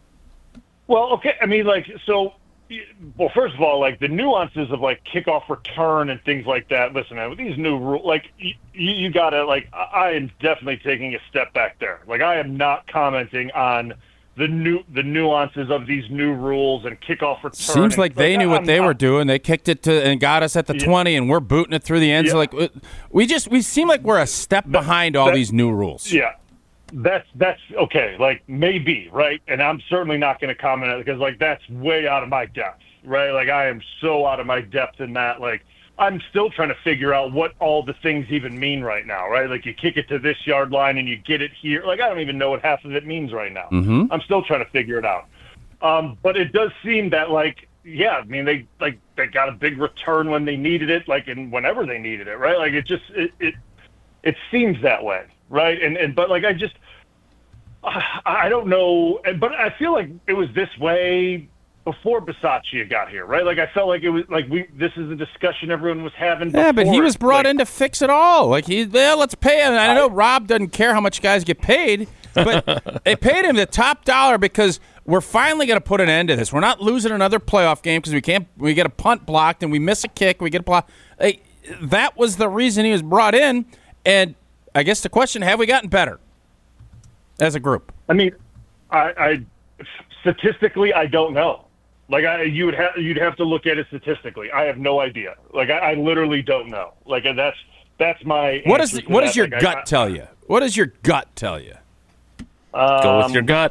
Well, okay. I mean, like, so – well, first of all, like the nuances of like kickoff return and things like that. Listen, man, with these new rules, like you, you gotta like. I am definitely taking a step back there. Like I am not commenting on the new the nuances of these new rules and kickoff return. Seems like they knew what they were doing. They kicked it to and got us at the yeah. twenty, and we're booting it through the ends. Yeah. Like we just we seem like we're a step that, behind all that, these new rules. Yeah. That's that's okay. Like maybe right, and I'm certainly not going to comment on it because like that's way out of my depth, right? Like I am so out of my depth in that. Like I'm still trying to figure out what all the things even mean right now, right? Like you kick it to this yard line and you get it here. Like I don't even know what half of it means right now. Mm-hmm. I'm still trying to figure it out. Um, but it does seem that like yeah, I mean they like they got a big return when they needed it, like and whenever they needed it, right? Like it just it it, it seems that way. Right. And, and, but like, I just, uh, I don't know. But I feel like it was this way before Bisaccia got here. Right. Like, I felt like it was like we, this is a discussion everyone was having. Yeah. But he was brought like, in to fix it all. Like he, well, let's pay him. I know I, Rob doesn't care how much guys get paid, but they paid him the top dollar because we're finally going to put an end to this. We're not losing another playoff game because we can't, we get a punt blocked and we miss a kick. We get a block. Like, that was the reason he was brought in. And I guess the question, have we gotten better as a group? I mean, I, I statistically, I don't know. Like, I, you would have you'd have to look at it statistically. I have no idea. Like, I, I literally don't know. Like, that's that's my. What does what does your like, gut I, tell you? What does your gut tell you? Um, Go with your gut.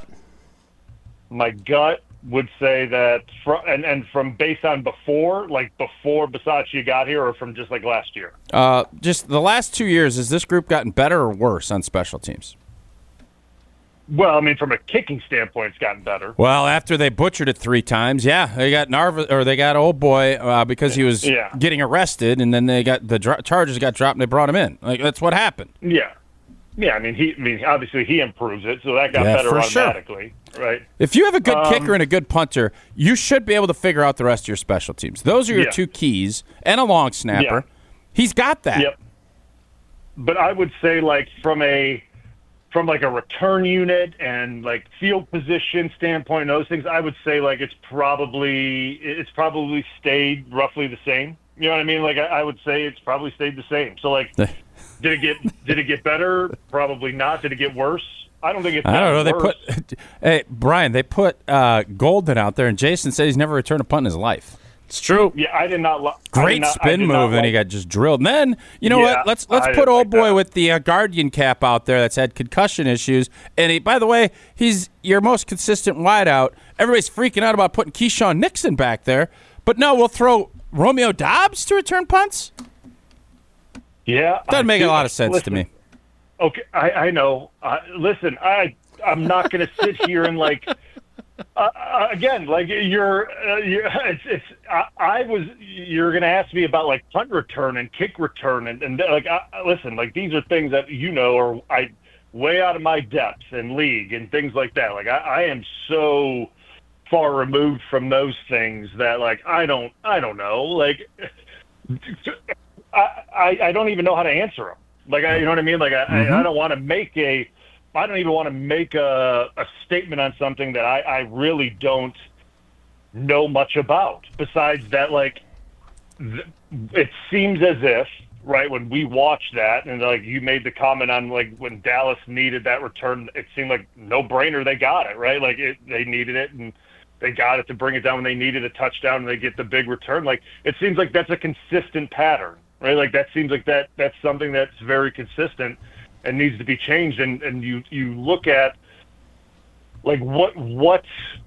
My gut would say that, from, and and from based on before, like before Bisaccia got here, or from just like last year. Uh, just the last two years, has this group gotten better or worse on special teams? Well, I mean, from a kicking standpoint, it's gotten better. Well, after they butchered it three times, yeah, they got Narva or they got old boy uh, because he was yeah. getting arrested, and then they got the dro- charges got dropped, and they brought him in. Like that's what happened. Yeah, yeah. I mean, he, I mean, obviously he improves it, so that got Yeah, better for sure. automatically, right? If you have a good Um, kicker and a good punter, you should be able to figure out the rest of your special teams. Those are your Yeah. two keys, and a long snapper. Yeah. He's got that. Yep. But I would say, like from a from like a return unit and like field position standpoint, and those things, I would say like it's probably it's probably stayed roughly the same. You know what I mean? Like I, I would say it's probably stayed the same. So like, did it get did it get better? Probably not. Did it get worse? I don't think it's. I don't know. They worse. put, hey Brian, they put uh, Golden out there, and Jason said he's never returned a punt in his life. It's true. Yeah, I did not. Lo- Great I did not, spin I did move, not and like- he got just drilled. And then, you know Yeah, what? Let's let's I put didn't old like boy that. with the uh, Guardian cap out there that's had concussion issues. And he, by the way, he's your most consistent wideout. Everybody's freaking out about putting Keyshawn Nixon back there, but no, we'll throw Romeo Dobbs to return punts. Yeah, Doesn't I make do- a lot of sense listen, to me. Okay, I, I know. Uh, listen, I I'm not going to sit here and like uh, uh, again, like you're, uh, you're it's it's. I, I was you're going to ask me about like punt return and kick return and and like I, listen, like these are things that you know are I way out of my depths in league and things like that. Like I, I am so far removed from those things that like I don't I don't know like I I, I don't even know how to answer them. Like I, you know what I mean? Like I, Mm-hmm. I, I don't want to make a, I don't even want to make a, a statement on something that I, I really don't know much about. Besides that, like, th- it seems as if, right, when we watched that, and like you made the comment on like when Dallas needed that return, it seemed like no brainer they got it, right? Like it, they needed it and they got it to bring it down when they needed a touchdown and they get the big return. Like it seems like that's a consistent pattern. Right, like that seems like that that's something that's very consistent and needs to be changed. And, and you you look at like what what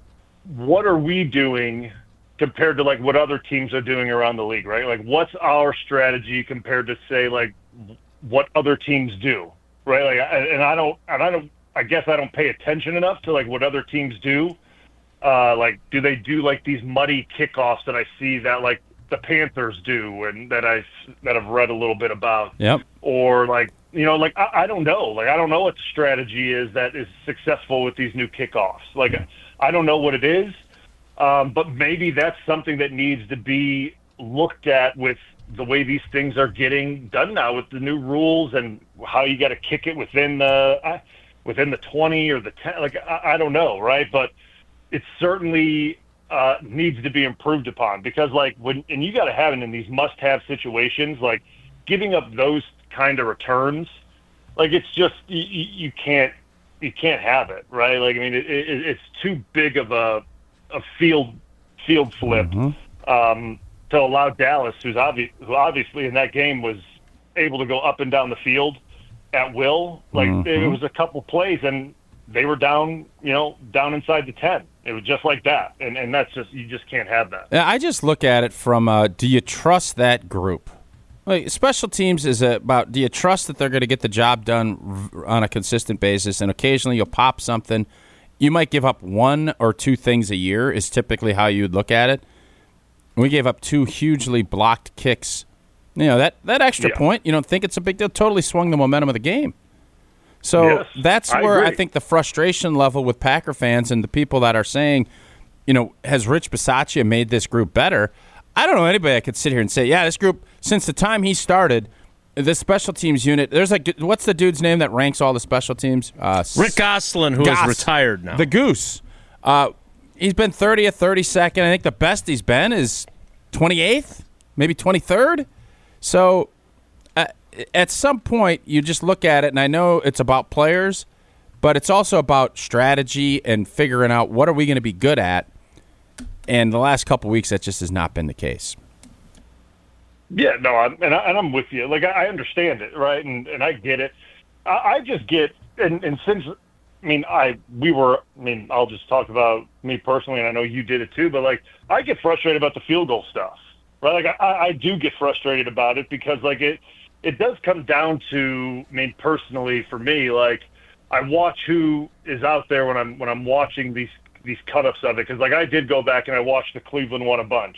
what are we doing compared to like what other teams are doing around the league, right? Like what's our strategy compared to say like what other teams do, right? Like and I don't and I don't I guess I don't pay attention enough to like what other teams do. Uh, like do they do like these muddy kickoffs that I see that like the Panthers do and that I that I've read a little bit about. Yep. Or like you know like I, I don't know like I don't know what the strategy is that is successful with these new kickoffs. Like I don't know what it is, um, but maybe that's something that needs to be looked at with the way these things are getting done now with the new rules and how you got to kick it within the uh, within the twenty or the ten. Like I, I don't know, right? But it's certainly. Uh, needs to be improved upon because like when and you got to have it in these must-have situations like giving up those kind of returns like it's just you, you can't you can't have it right like I mean it, it, it's too big of a a field field flip Mm-hmm. um, to allow Dallas who's obvious who obviously in that game was able to go up and down the field at will like Mm-hmm. it was a couple plays and they were down you know down inside the ten. It was just like that, and and that's just you just can't have that. I just look at it from uh, do you trust that group? Like special teams is about do you trust that they're going to get the job done on a consistent basis, and occasionally you'll pop something. You might give up one or two things a year is typically how you'd look at it. We gave up two hugely blocked kicks. You know that that extra Yeah. point. You don't think it's a big deal? Totally swung the momentum of the game. So Yes, that's I where I agree. think the frustration level with Packer fans and the people that are saying, you know, has Rich Bisaccia made this group better? I don't know anybody that could sit here and say, yeah, this group, since the time he started, the special teams unit, there's like, what's the dude's name that ranks all the special teams? Uh, Rick Gosselin, who Goss. is retired now. The Goose. Uh, he's been thirtieth, thirty-second. I think the best he's been is twenty-eighth, maybe twenty-third. So uh, at some point, you just look at it, and I know it's about players, but it's also about strategy and figuring out what are we going to be good at. And the last couple weeks, that just has not been the case. Yeah, no, I'm, and, I, and I'm with you. Like, I, I understand it, right? And and I get it. I, I just get, and, and since, I mean, I we were, I mean, I'll just talk about me personally, and I know you did it too, but, like, I get frustrated about the field goal stuff, right? Like, I, I do get frustrated about it because, like, it it does come down to, I mean, personally for me, like, I watch who is out there when I'm when I'm watching these these cut-ups of it, because, like, I did go back and I watched the Cleveland one a bunch.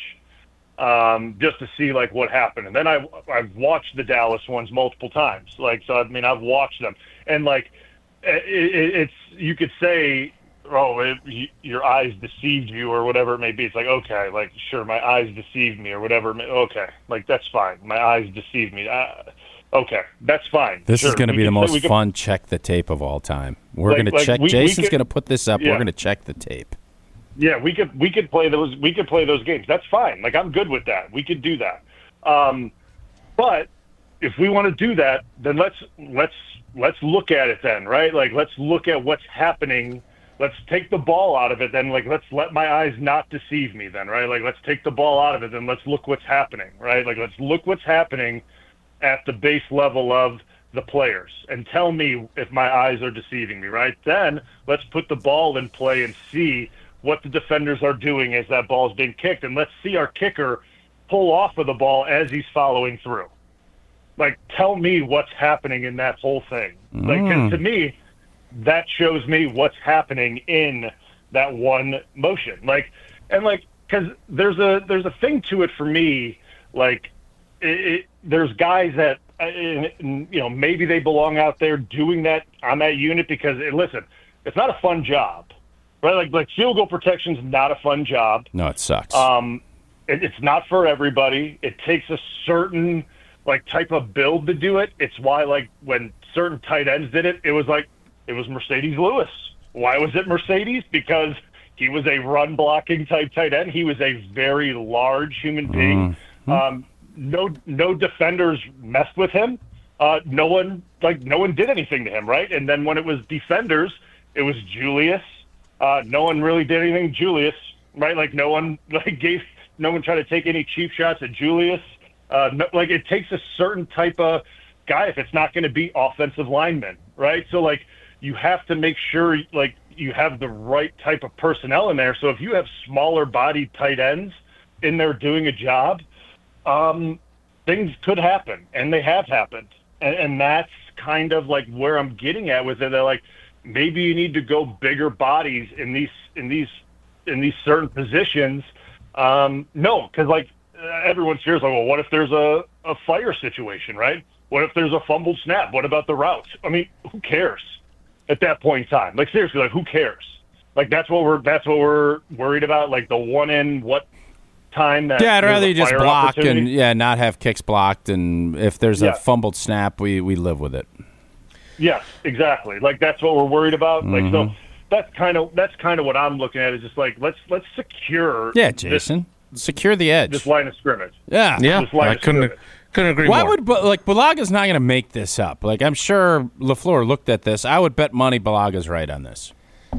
Um, just to see like what happened, and then I I've watched the Dallas ones multiple times. Like, so I mean, I've watched them, and like it, it, it's you could say, oh, it, you, your eyes deceived you or whatever it may be. It's like, okay, like sure, my eyes deceived me or whatever. Okay, like that's fine. My eyes deceived me. Uh, okay, that's fine. This sure. is going to We be the can- most we can- fun check the tape of all time. We're Like- going to like check. we- we Jason's could- going to put this up. Yeah. We're going to check the tape. Yeah, we could we could play those we could play those games. That's fine. Like, I'm good with that. We could do that. Um, but if we want to do that, then let's let's let's look at it then, right? Like, let's look at what's happening. Let's take the ball out of it. Then, like, let's let my eyes not deceive me. Then, right? Like, let's take the ball out of it. Then let's look what's happening, right? Like, let's look what's happening at the base level of the players and tell me if my eyes are deceiving me, right? Then let's put the ball in play and see what the defenders are doing as that ball is being kicked. And let's see our kicker pull off of the ball as he's following through. Like, tell me what's happening in that whole thing. Like, 'cause to me, that shows me what's happening in that one motion. Like, and like, cause there's a, there's a thing to it for me. Like, it, it, there's guys that, you know, maybe they belong out there doing that on that unit because, listen, it's not a fun job, right? Like, like field goal protection's not a fun job. No, it sucks. Um, it, it's not for everybody. It takes a certain like type of build to do it. It's why, like, when certain tight ends did it, it was like it was Mercedes Lewis. Why was it Mercedes? Because he was a run blocking type tight end. He was a very large human being. Mm-hmm. Um, no, no defenders messed with him. Uh, no one, like, no one did anything to him, right? And then when it was defenders, it was Julius. Uh, no one really did anything, Julius, right? Like, no one like gave, no one tried to take any cheap shots at Julius. Uh, no, like, it takes a certain type of guy if it's not going to be offensive linemen, right? So, like, you have to make sure, like, you have the right type of personnel in there. So if you have smaller bodied tight ends in there doing a job, um, things could happen, and they have happened. And, and that's kind of like where I'm getting at with it. They're like, maybe you need to go bigger bodies in these in these in these certain positions. Um, no, because like everyone's here is like, well, what if there's a, a fire situation, right? What if there's a fumbled snap? What about the routes? I mean, who cares at that point in time? Like, seriously, like, who cares? Like, that's what we're that's what we're worried about. Like, the one in what time that yeah, I'd rather you just block and opportunity. yeah, not have kicks blocked, and if there's Yeah. a fumbled snap, we we live with it. Yes, exactly. Like, that's what we're worried about. Like, Mm-hmm. so that's kind of that's kind of what I'm looking at is just like let's let's secure Yeah, this, Jason, secure the edge. this line of scrimmage. yeah, Yeah, This line I of couldn't scrimmage. couldn't agree Why more. would Bu- like Bulaga's not going to make this up? Like, I'm sure LaFleur looked at this. I would bet money Bulaga's right on this.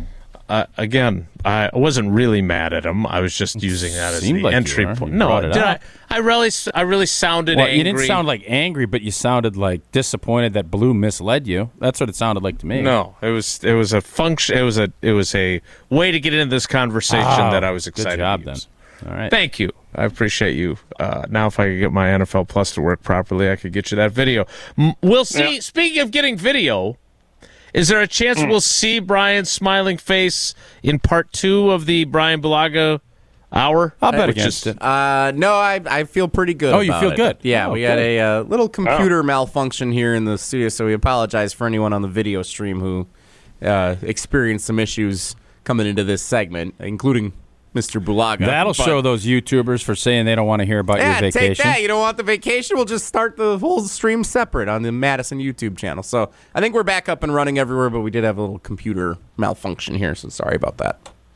Uh, again, I wasn't really mad at him. I was just using that as Seemed the like you entry were. point. You No, brought it did I? up. I really, I really sounded Well, angry. you didn't sound like angry, but you sounded like disappointed that Blue misled you. That's what it sounded like to me. No, it was it was a function. It was a it was a way to get into this conversation Oh, that I was good excited. job, to use. then. All right. Thank you. I appreciate you. Uh, now, if I could get my N F L Plus to work properly, I could get you that video. M- We'll see. Yeah. Speaking of getting video, is there a chance Mm. we'll see Brian's smiling face in part two of the Brian Bulaga hour? I'll bet Which against is- it. Uh, no, I I feel pretty good. Oh, you about feel it. good? Yeah, Oh, we had good. a uh, little computer malfunction here in the studio, so we apologize for anyone on the video stream who uh, experienced some issues coming into this segment, including Mister Bulaga. That'll But- show those YouTubers for saying they don't want to hear about Yeah, your take vacation. that. You don't want the vacation? We'll just start the whole stream separate on the Madison YouTube channel. So I think we're back up and running everywhere, but we did have a little computer malfunction here, so sorry about that.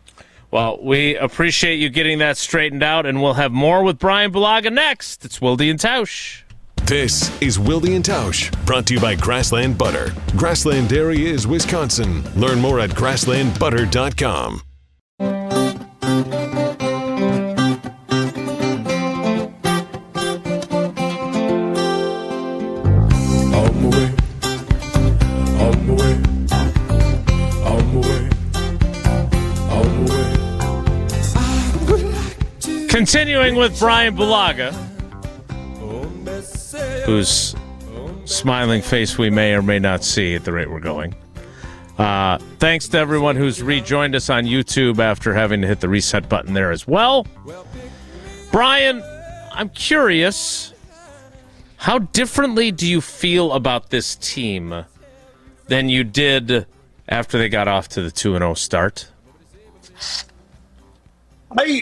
Well, we appreciate you getting that straightened out, and we'll have more with Brian Bulaga next. It's Wilde and Tausch. This is Wilde and Tausch, brought to you by Grassland Butter. Grassland Dairy is Wisconsin. Learn more at grassland butter dot com. Continuing with Brian Bulaga, whose smiling face we may or may not see at the rate we're going. Uh, thanks to everyone who's rejoined us on YouTube after having to hit the reset button there as well. Brian, I'm curious, how differently do you feel about this team than you did after they got off to the two and oh start? I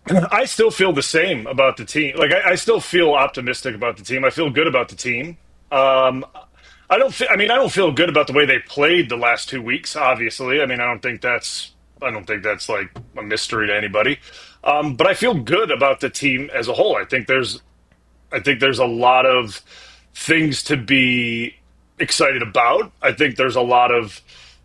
I still feel the same about the team. Like, I, I still feel optimistic about the team. I feel good about the team. Um, I don't. Fe- I mean, I don't feel good about the way they played the last two weeks. Obviously, I mean, I don't think that's. I don't think that's like a mystery to anybody. Um, but I feel good about the team as a whole. I think there's. I think there's a lot of things to be excited about. I think there's a lot of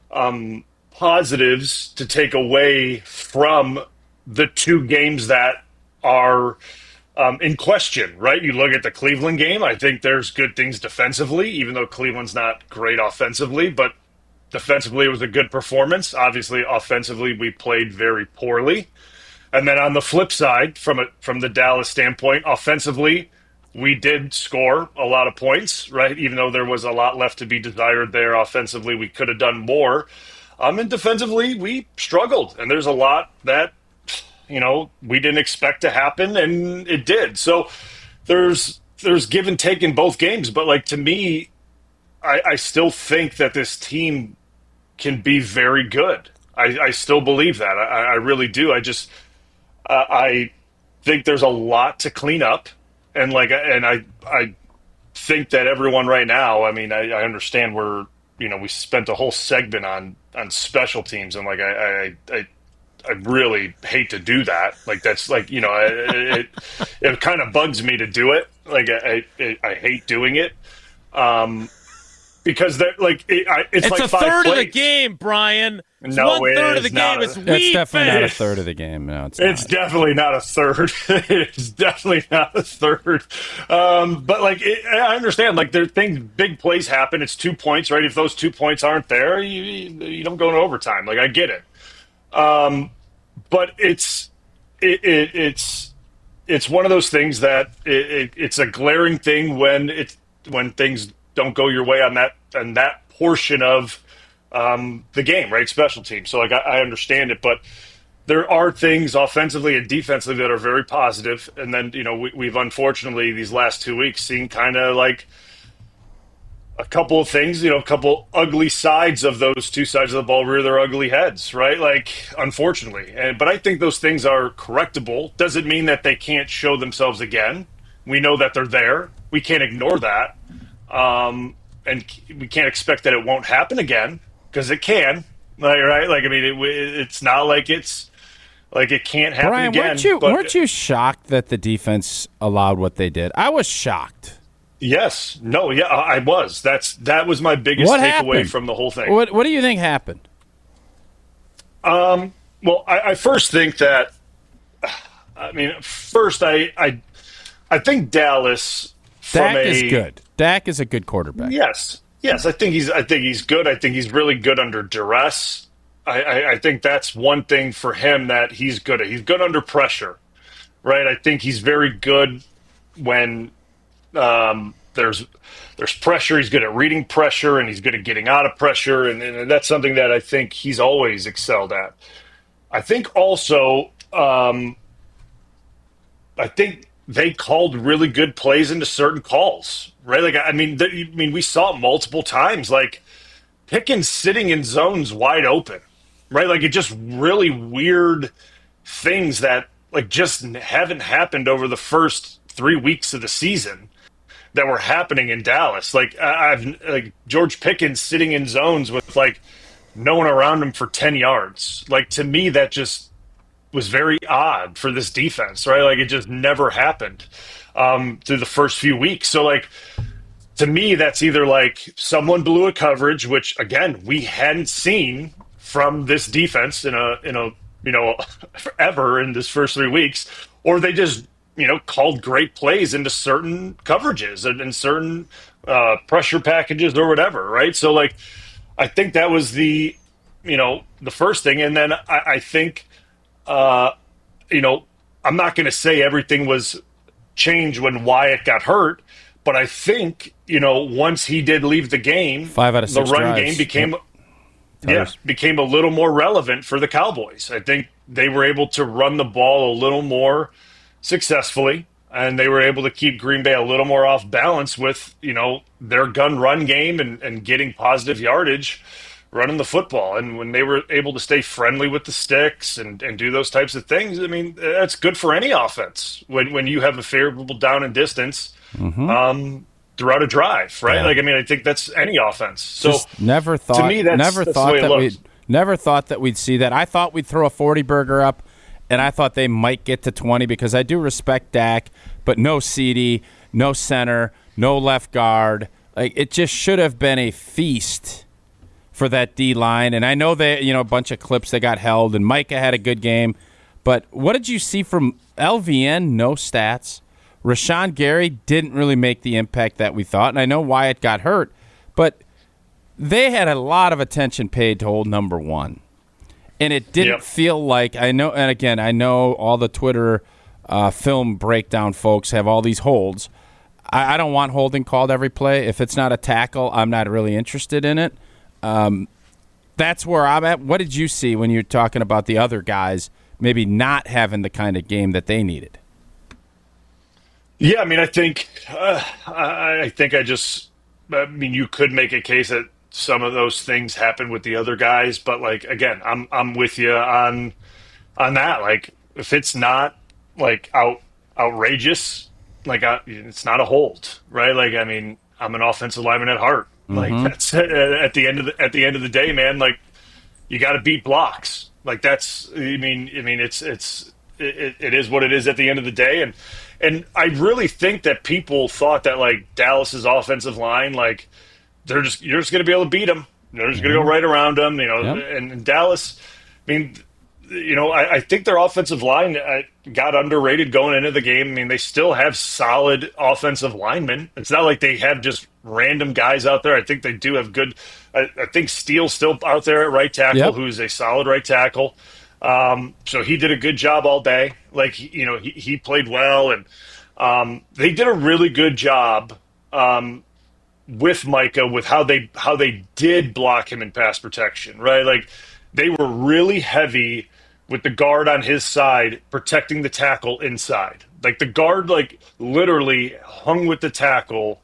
um, positives to take away from the two games that are um, in question, right? You look at the Cleveland game, I think there's good things defensively, even though Cleveland's not great offensively, but defensively it was a good performance. Obviously, offensively, we played very poorly. And then on the flip side, from a, from the Dallas standpoint, offensively, we did score a lot of points, right? Even though there was a lot left to be desired there offensively, we could have done more. Um, and defensively, we struggled. And there's a lot that you know, we didn't expect to happen, and it did. So there's there's give and take in both games. But, like, to me, I, I still think that this team can be very good. I, I still believe that. I, I really do. I just uh, I think there's a lot to clean up. And, like, and I I think that everyone right now, I mean, I, I understand we're, you know, we spent a whole segment on, on special teams. And, like, I, I, I I really hate to do that. Like, that's like, you know, it it, it kind of bugs me to do it. Like, I I, I hate doing it, um, because that like it, I, it's, it's like a five third plays. of the game, Brian. It's no, one third of the game a, is we It's definitely not a finished. third of the game. No, it's It's not. definitely not a third. It's definitely not a third. Um, but like, it, I understand. Like, there things, big plays happen. It's two points, right? If those two points aren't there, you you don't go into overtime. Like, I get it. Um, but it's it, it, it's it's one of those things that it, it, it's a glaring thing when it when things don't go your way on that on that portion of um, the game, right? Special teams. So like I, I understand it, but there are things offensively and defensively that are very positive. And then you know we, we've unfortunately these last two weeks seen kind of like a couple of things, you know, a couple ugly sides of those two sides of the ball rear their ugly heads, right? Like, unfortunately. And, but I think those things are correctable. Doesn't mean that they can't show themselves again. We know that they're there. We can't ignore that. Um, and we can't expect that it won't happen again, because it can. Like, right? Like, I mean, it, it's not like it's like it can't happen Brian, again. weren't you, but, weren't you shocked that the defense allowed what they did? I was shocked. Yes. No, yeah, I was. That's That was my biggest What takeaway happened? from the whole thing. What What do you think happened? Um. Well, I, I first think that. I mean, first, I I, I think Dallas. From Dak a, is good. Dak is a good quarterback. Yes, yes. I think he's. I think he's good. I think he's really good under duress. I, I, I think that's one thing for him that he's good at. He's good under pressure, right? I think he's very good when um, there's there's pressure. He's good at reading pressure, and he's good at getting out of pressure, and, and that's something that I think he's always excelled at. I think also, um, I think they called really good plays into certain calls, right? Like, I mean, the, I mean, we saw it multiple times, like Pickens sitting in zones wide open, right? Like, it just really weird things that like just haven't happened over the first three weeks of the season that were happening in Dallas. Like, I've like George Pickens sitting in zones with like no one around him for ten yards. Like, to me, that just was very odd for this defense, right? Like, it just never happened. um, through the first few weeks. So, like, to me, that's either like someone blew a coverage, which again we hadn't seen from this defense in a in a you know forever in this first three weeks, or they just you know called great plays into certain coverages and, and certain uh, pressure packages or whatever, right? So, like, I think that was the you know the first thing, and then I, I think uh, you know I'm not going to say everything was changed when Wyatt got hurt. But I think, you know, once he did leave the game, Five out of six the run drives. game became, Yep. yeah, became a little more relevant for the Cowboys. I think they were able to run the ball a little more successfully, and they were able to keep Green Bay a little more off balance with, you know, their gun run game and, and getting positive yardage running the football. And when they were able to stay friendly with the sticks and, and do those types of things, I mean, that's good for any offense when, when you have a favorable down and distance. Mm-hmm. Um, throughout a drive, right? Yeah. Like, I mean, I think that's any offense. So Just never thought, to me, that's, never that's thought the way it that looks. we never thought that we'd see that. I thought we'd throw a forty burger up, and I thought they might get to twenty because I do respect Dak, but no C D, no center, no left guard. Like, it just should have been a feast for that D line. And I know they, you know, a bunch of clips that got held, and Micah had a good game. But what did you see from L V N? No stats. Rashawn Gary didn't really make the impact that we thought, and I know Wyatt got hurt, but they had a lot of attention paid to old number one. And it didn't Yep. feel like, I know, and again, I know all the Twitter uh, film breakdown folks have all these holds. I, I don't want holding called every play. If it's not a tackle, I'm not really interested in it. Um, that's where I'm at. What did you see when you're talking about the other guys maybe not having the kind of game that they needed? Yeah, I mean, I think, uh, I, I think I just, I mean, you could make a case that some of those things happen with the other guys, but like, again, I'm, I'm with you on, on that. Like, if it's not like out, outrageous, like uh, it's not a hold, right? Like, I mean, I'm an offensive lineman at heart. Mm-hmm. Like, that's at the end of the, at the end of the day, man, like, you got to beat blocks. Like, that's, I mean, I mean, it's, it's, it, it is what it is at the end of the day. And, And I really think that people thought that, like, Dallas's offensive line, like, they're just you're just going to be able to beat them. They're just going to go right around them, you know. Yep. And, and Dallas, I mean, you know, I, I think their offensive line uh, got underrated going into the game. I mean, they still have solid offensive linemen. It's not like they have just random guys out there. I think they do have good. I, I think Steele's still out there at right tackle, Yep. who's a solid right tackle. Um, so he did a good job all day. Like, you know, he, he played well, and um, they did a really good job um, with Micah with how they how they did block him in pass protection, right? Like, they were really heavy with the guard on his side protecting the tackle inside. Like, the guard, like, literally hung with the tackle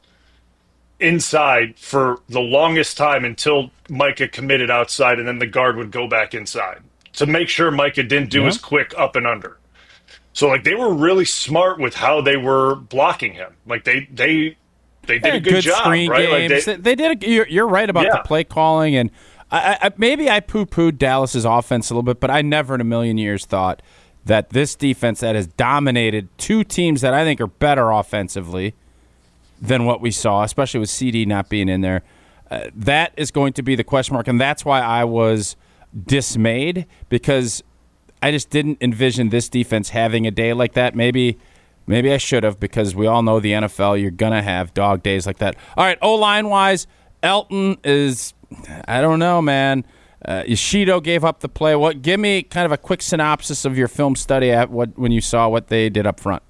inside for the longest time until Micah committed outside, and then the guard would go back inside to make sure Micah didn't do Yeah. his quick up and under. So, like, they were really smart with how they were blocking him. Like, they they they did They a had good, job, screen right? games. Like they, they, they did. A, you're, you're right about Yeah. the play calling, and I, I, maybe I poo-pooed Dallas's offense a little bit, but I never in a million years thought that this defense that has dominated two teams that I think are better offensively than what we saw, especially with C D not being in there, uh, that is going to be the question mark, and that's why I was dismayed, because I just didn't envision this defense having a day like that. Maybe maybe I should have, because we all know the N F L, you're going to have dog days like that. All right, O-line-wise, Elton is, I don't know, man. Uh, Ishido gave up the play. What? Give me kind of a quick synopsis of your film study at what when you saw what they did up front.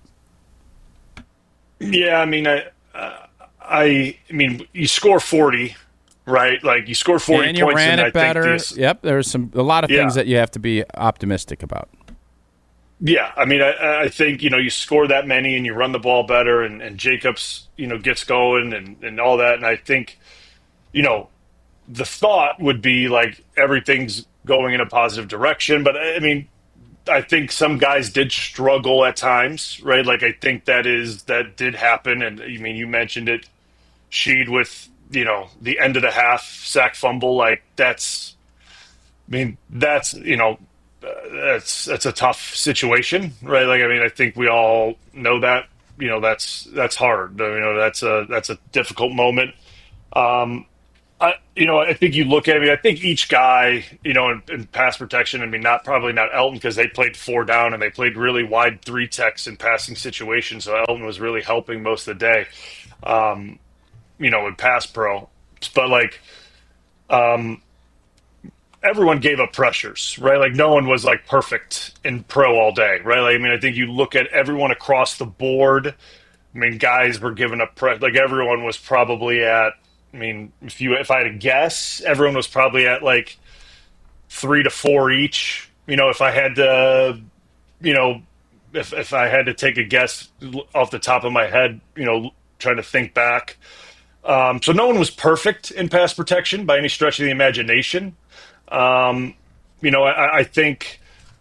yeah, I mean, I, uh, I, I mean, you score forty, right? Like, you score forty and you points, ran and it I better. think this, Yep, there's some a lot of Yeah. things that you have to be optimistic about. Yeah, I mean, I, I think, you know, you score that many and you run the ball better, and, and Jacobs, you know, gets going and, and all that. And I think, you know, the thought would be like everything's going in a positive direction. But I mean, I think some guys did struggle at times, right? Like, I think that is, that did happen. And I mean, you mentioned it, Sheed with, you know, the end of the half sack fumble. Like, that's, I mean, that's, you know, Uh, that's that's a tough situation, right? Like, I mean, I think we all know that you know, that's that's hard. You know, that's a that's a difficult moment. Um, I, you know, I think you look at me. I think each guy, you know, in, in pass protection. I mean, not probably not Elton because they played four down and they played really wide three techs in passing situations. So Elton was really helping most of the day. Um, you know, in pass pro, but like, um, everyone gave up pressures, right? Like no one was like perfect in pro all day, right? Like, I mean, I think you look at everyone across the board. I mean, guys were giving up pressure. Like everyone was probably at. I mean, if you if I had to guess, everyone was probably at like three to four each. You know, if I had to, you know, if if I had to take a guess off the top of my head, you know, trying to think back. Um, so no one was perfect in pass protection by any stretch of the imagination. Um, you know, I, I think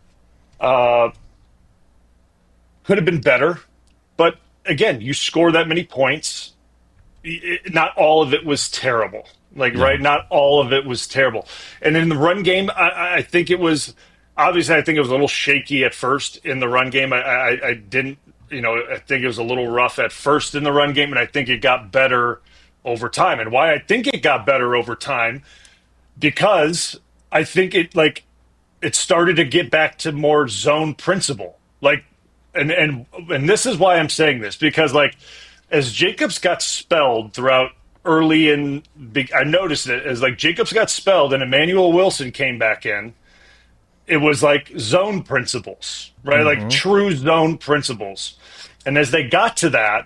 uh, could have been better, but again, you score that many points. It, not all of it was terrible. Like, yeah. right? Not all of it was terrible. And in the run game, I, I think it was, obviously, I think it was a little shaky at first in the run game. I, I, I didn't, you know, I think it was a little rough at first in the run game, and I think it got better over time. And why I think it got better over time, because I think it, like, it started to get back to more zone principle. Like, and, and, and this is why I'm saying this, because, like, as Jacobs got spelled throughout early in, I noticed it as like Jacobs got spelled and Emmanuel Wilson came back in. It was like zone principles, right? Mm-hmm. Like true zone principles. And as they got to that,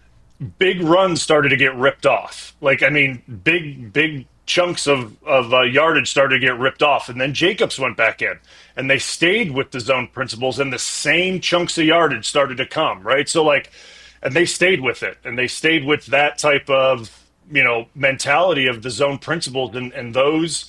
big runs started to get ripped off. Like, I mean, big, big chunks of, of uh, yardage started to get ripped off. And then Jacobs went back in and they stayed with the zone principles and the same chunks of yardage started to come, right? So like, and they stayed with it, and they stayed with that type of, you know, mentality of the zone principles, and, and those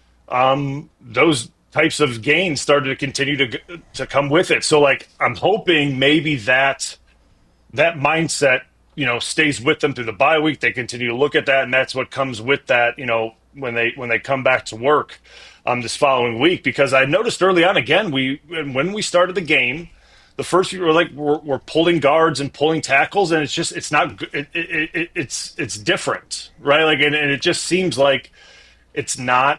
um, those types of gains started to continue to to come with it. So, like, I'm hoping maybe that that mindset, you know, stays with them through the bye week. They continue to look at that, and that's what comes with that, you know, when they when they come back to work um, this following week. Because I noticed early on, again, we when we started the game. The first few were like we're, we're pulling guards and pulling tackles, and it's just it's not it, it, it, it's it's different, right? Like, and, and it just seems like it's not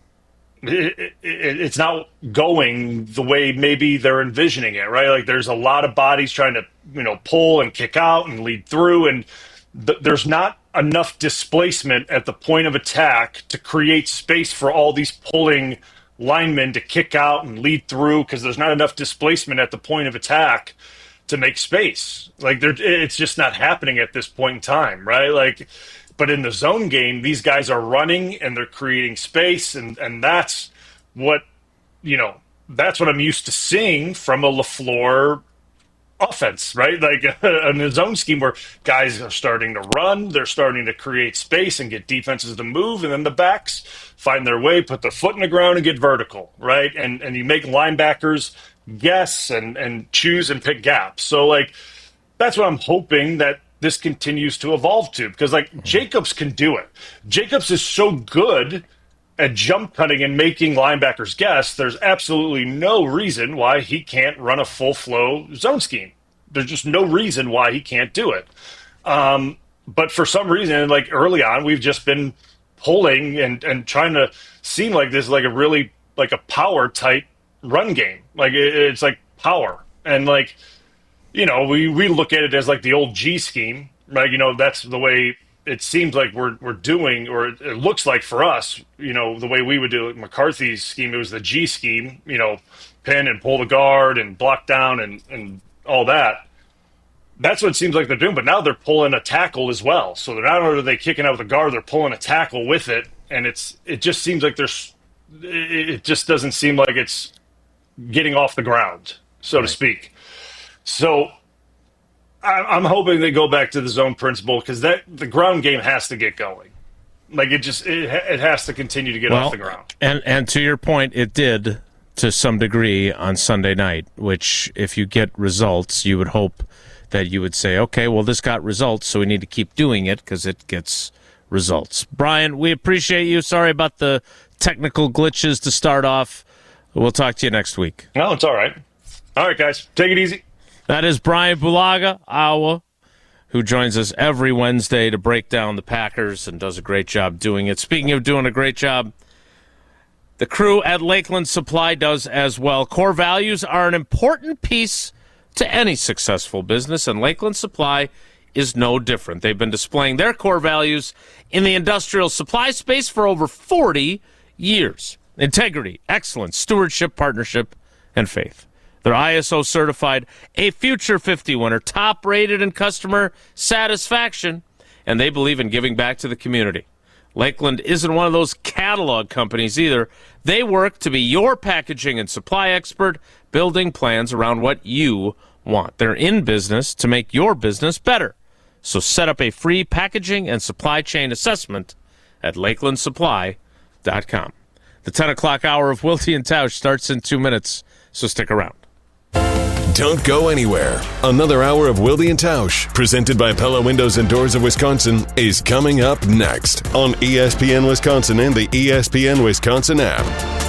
it, it, it's not going the way maybe they're envisioning it, right? Like there's a lot of bodies trying to you know pull and kick out and lead through, and th- there's not enough displacement at the point of attack to create space for all these pulling linemen to kick out and lead through because there's not enough displacement at the point of attack to make space. Like it's just not happening at this point in time, right? Like, but in the zone game, these guys are running and they're creating space, and and that's what you know. That's what I'm used to seeing from a LaFleur offense, right? Like in a zone scheme where guys are starting to run, they're starting to create space and get defenses to move, and then the backs find their way, put their foot in the ground and get vertical, right? And and you make linebackers guess and, and choose and pick gaps. So, like, that's what I'm hoping that this continues to evolve to, because, like, mm-hmm. Jacobs can do it. Jacobs is so good at jump cutting and making linebackers guess, there's absolutely no reason why he can't run a full flow zone scheme. There's just no reason why he can't do it. Um, but for some reason, like early on, we've just been pulling and, and trying to seem like this, like a really like a power type run game. Like it, it's like power. And like, you know, we, we look at it as like the old G scheme, right? You know, that's the way it seems like we're we're doing, or it looks like for us, you know, the way we would do it. McCarthy's scheme, it was the G scheme, you know, pin and pull the guard and block down and, and all that. That's what it seems like they're doing. But now they're pulling a tackle as well. So they're not only are they kicking out with the guard, they're pulling a tackle with it. And it's it just seems like there's it just doesn't seem like it's getting off the ground, so right. to speak. So I'm hoping they go back to the zone principle, because that the ground game has to get going. Like it just it, it has to continue to get well, off the ground. And and to your point, it did to some degree on Sunday night. Which, if you get results, you would hope that you would say, okay, well, this got results, so we need to keep doing it because it gets results. Brian, we appreciate you. Sorry about the technical glitches to start off. We'll talk to you next week. No, it's all right. All right, guys, take it easy. That is Brian Bulaga, our who joins us every Wednesday to break down the Packers and does a great job doing it. Speaking of doing a great job, the crew at Lakeland Supply does as well. Core values are an important piece to any successful business, and Lakeland Supply is no different. They've been displaying their core values in the industrial supply space for over forty years. Integrity, excellence, stewardship, partnership, and faith. They're I S O certified, a Future fifty winner, top rated in customer satisfaction, and they believe in giving back to the community. Lakeland isn't one of those catalog companies either. They work to be your packaging and supply expert, building plans around what you want. They're in business to make your business better. So set up a free packaging and supply chain assessment at lakeland supply dot com. The ten o'clock hour of Wiltie and Tausch starts in two minutes, so stick around. Don't go anywhere. Another hour of Wilde and Tausch, presented by Pella Windows and Doors of Wisconsin, is coming up next on E S P N Wisconsin and the E S P N Wisconsin app.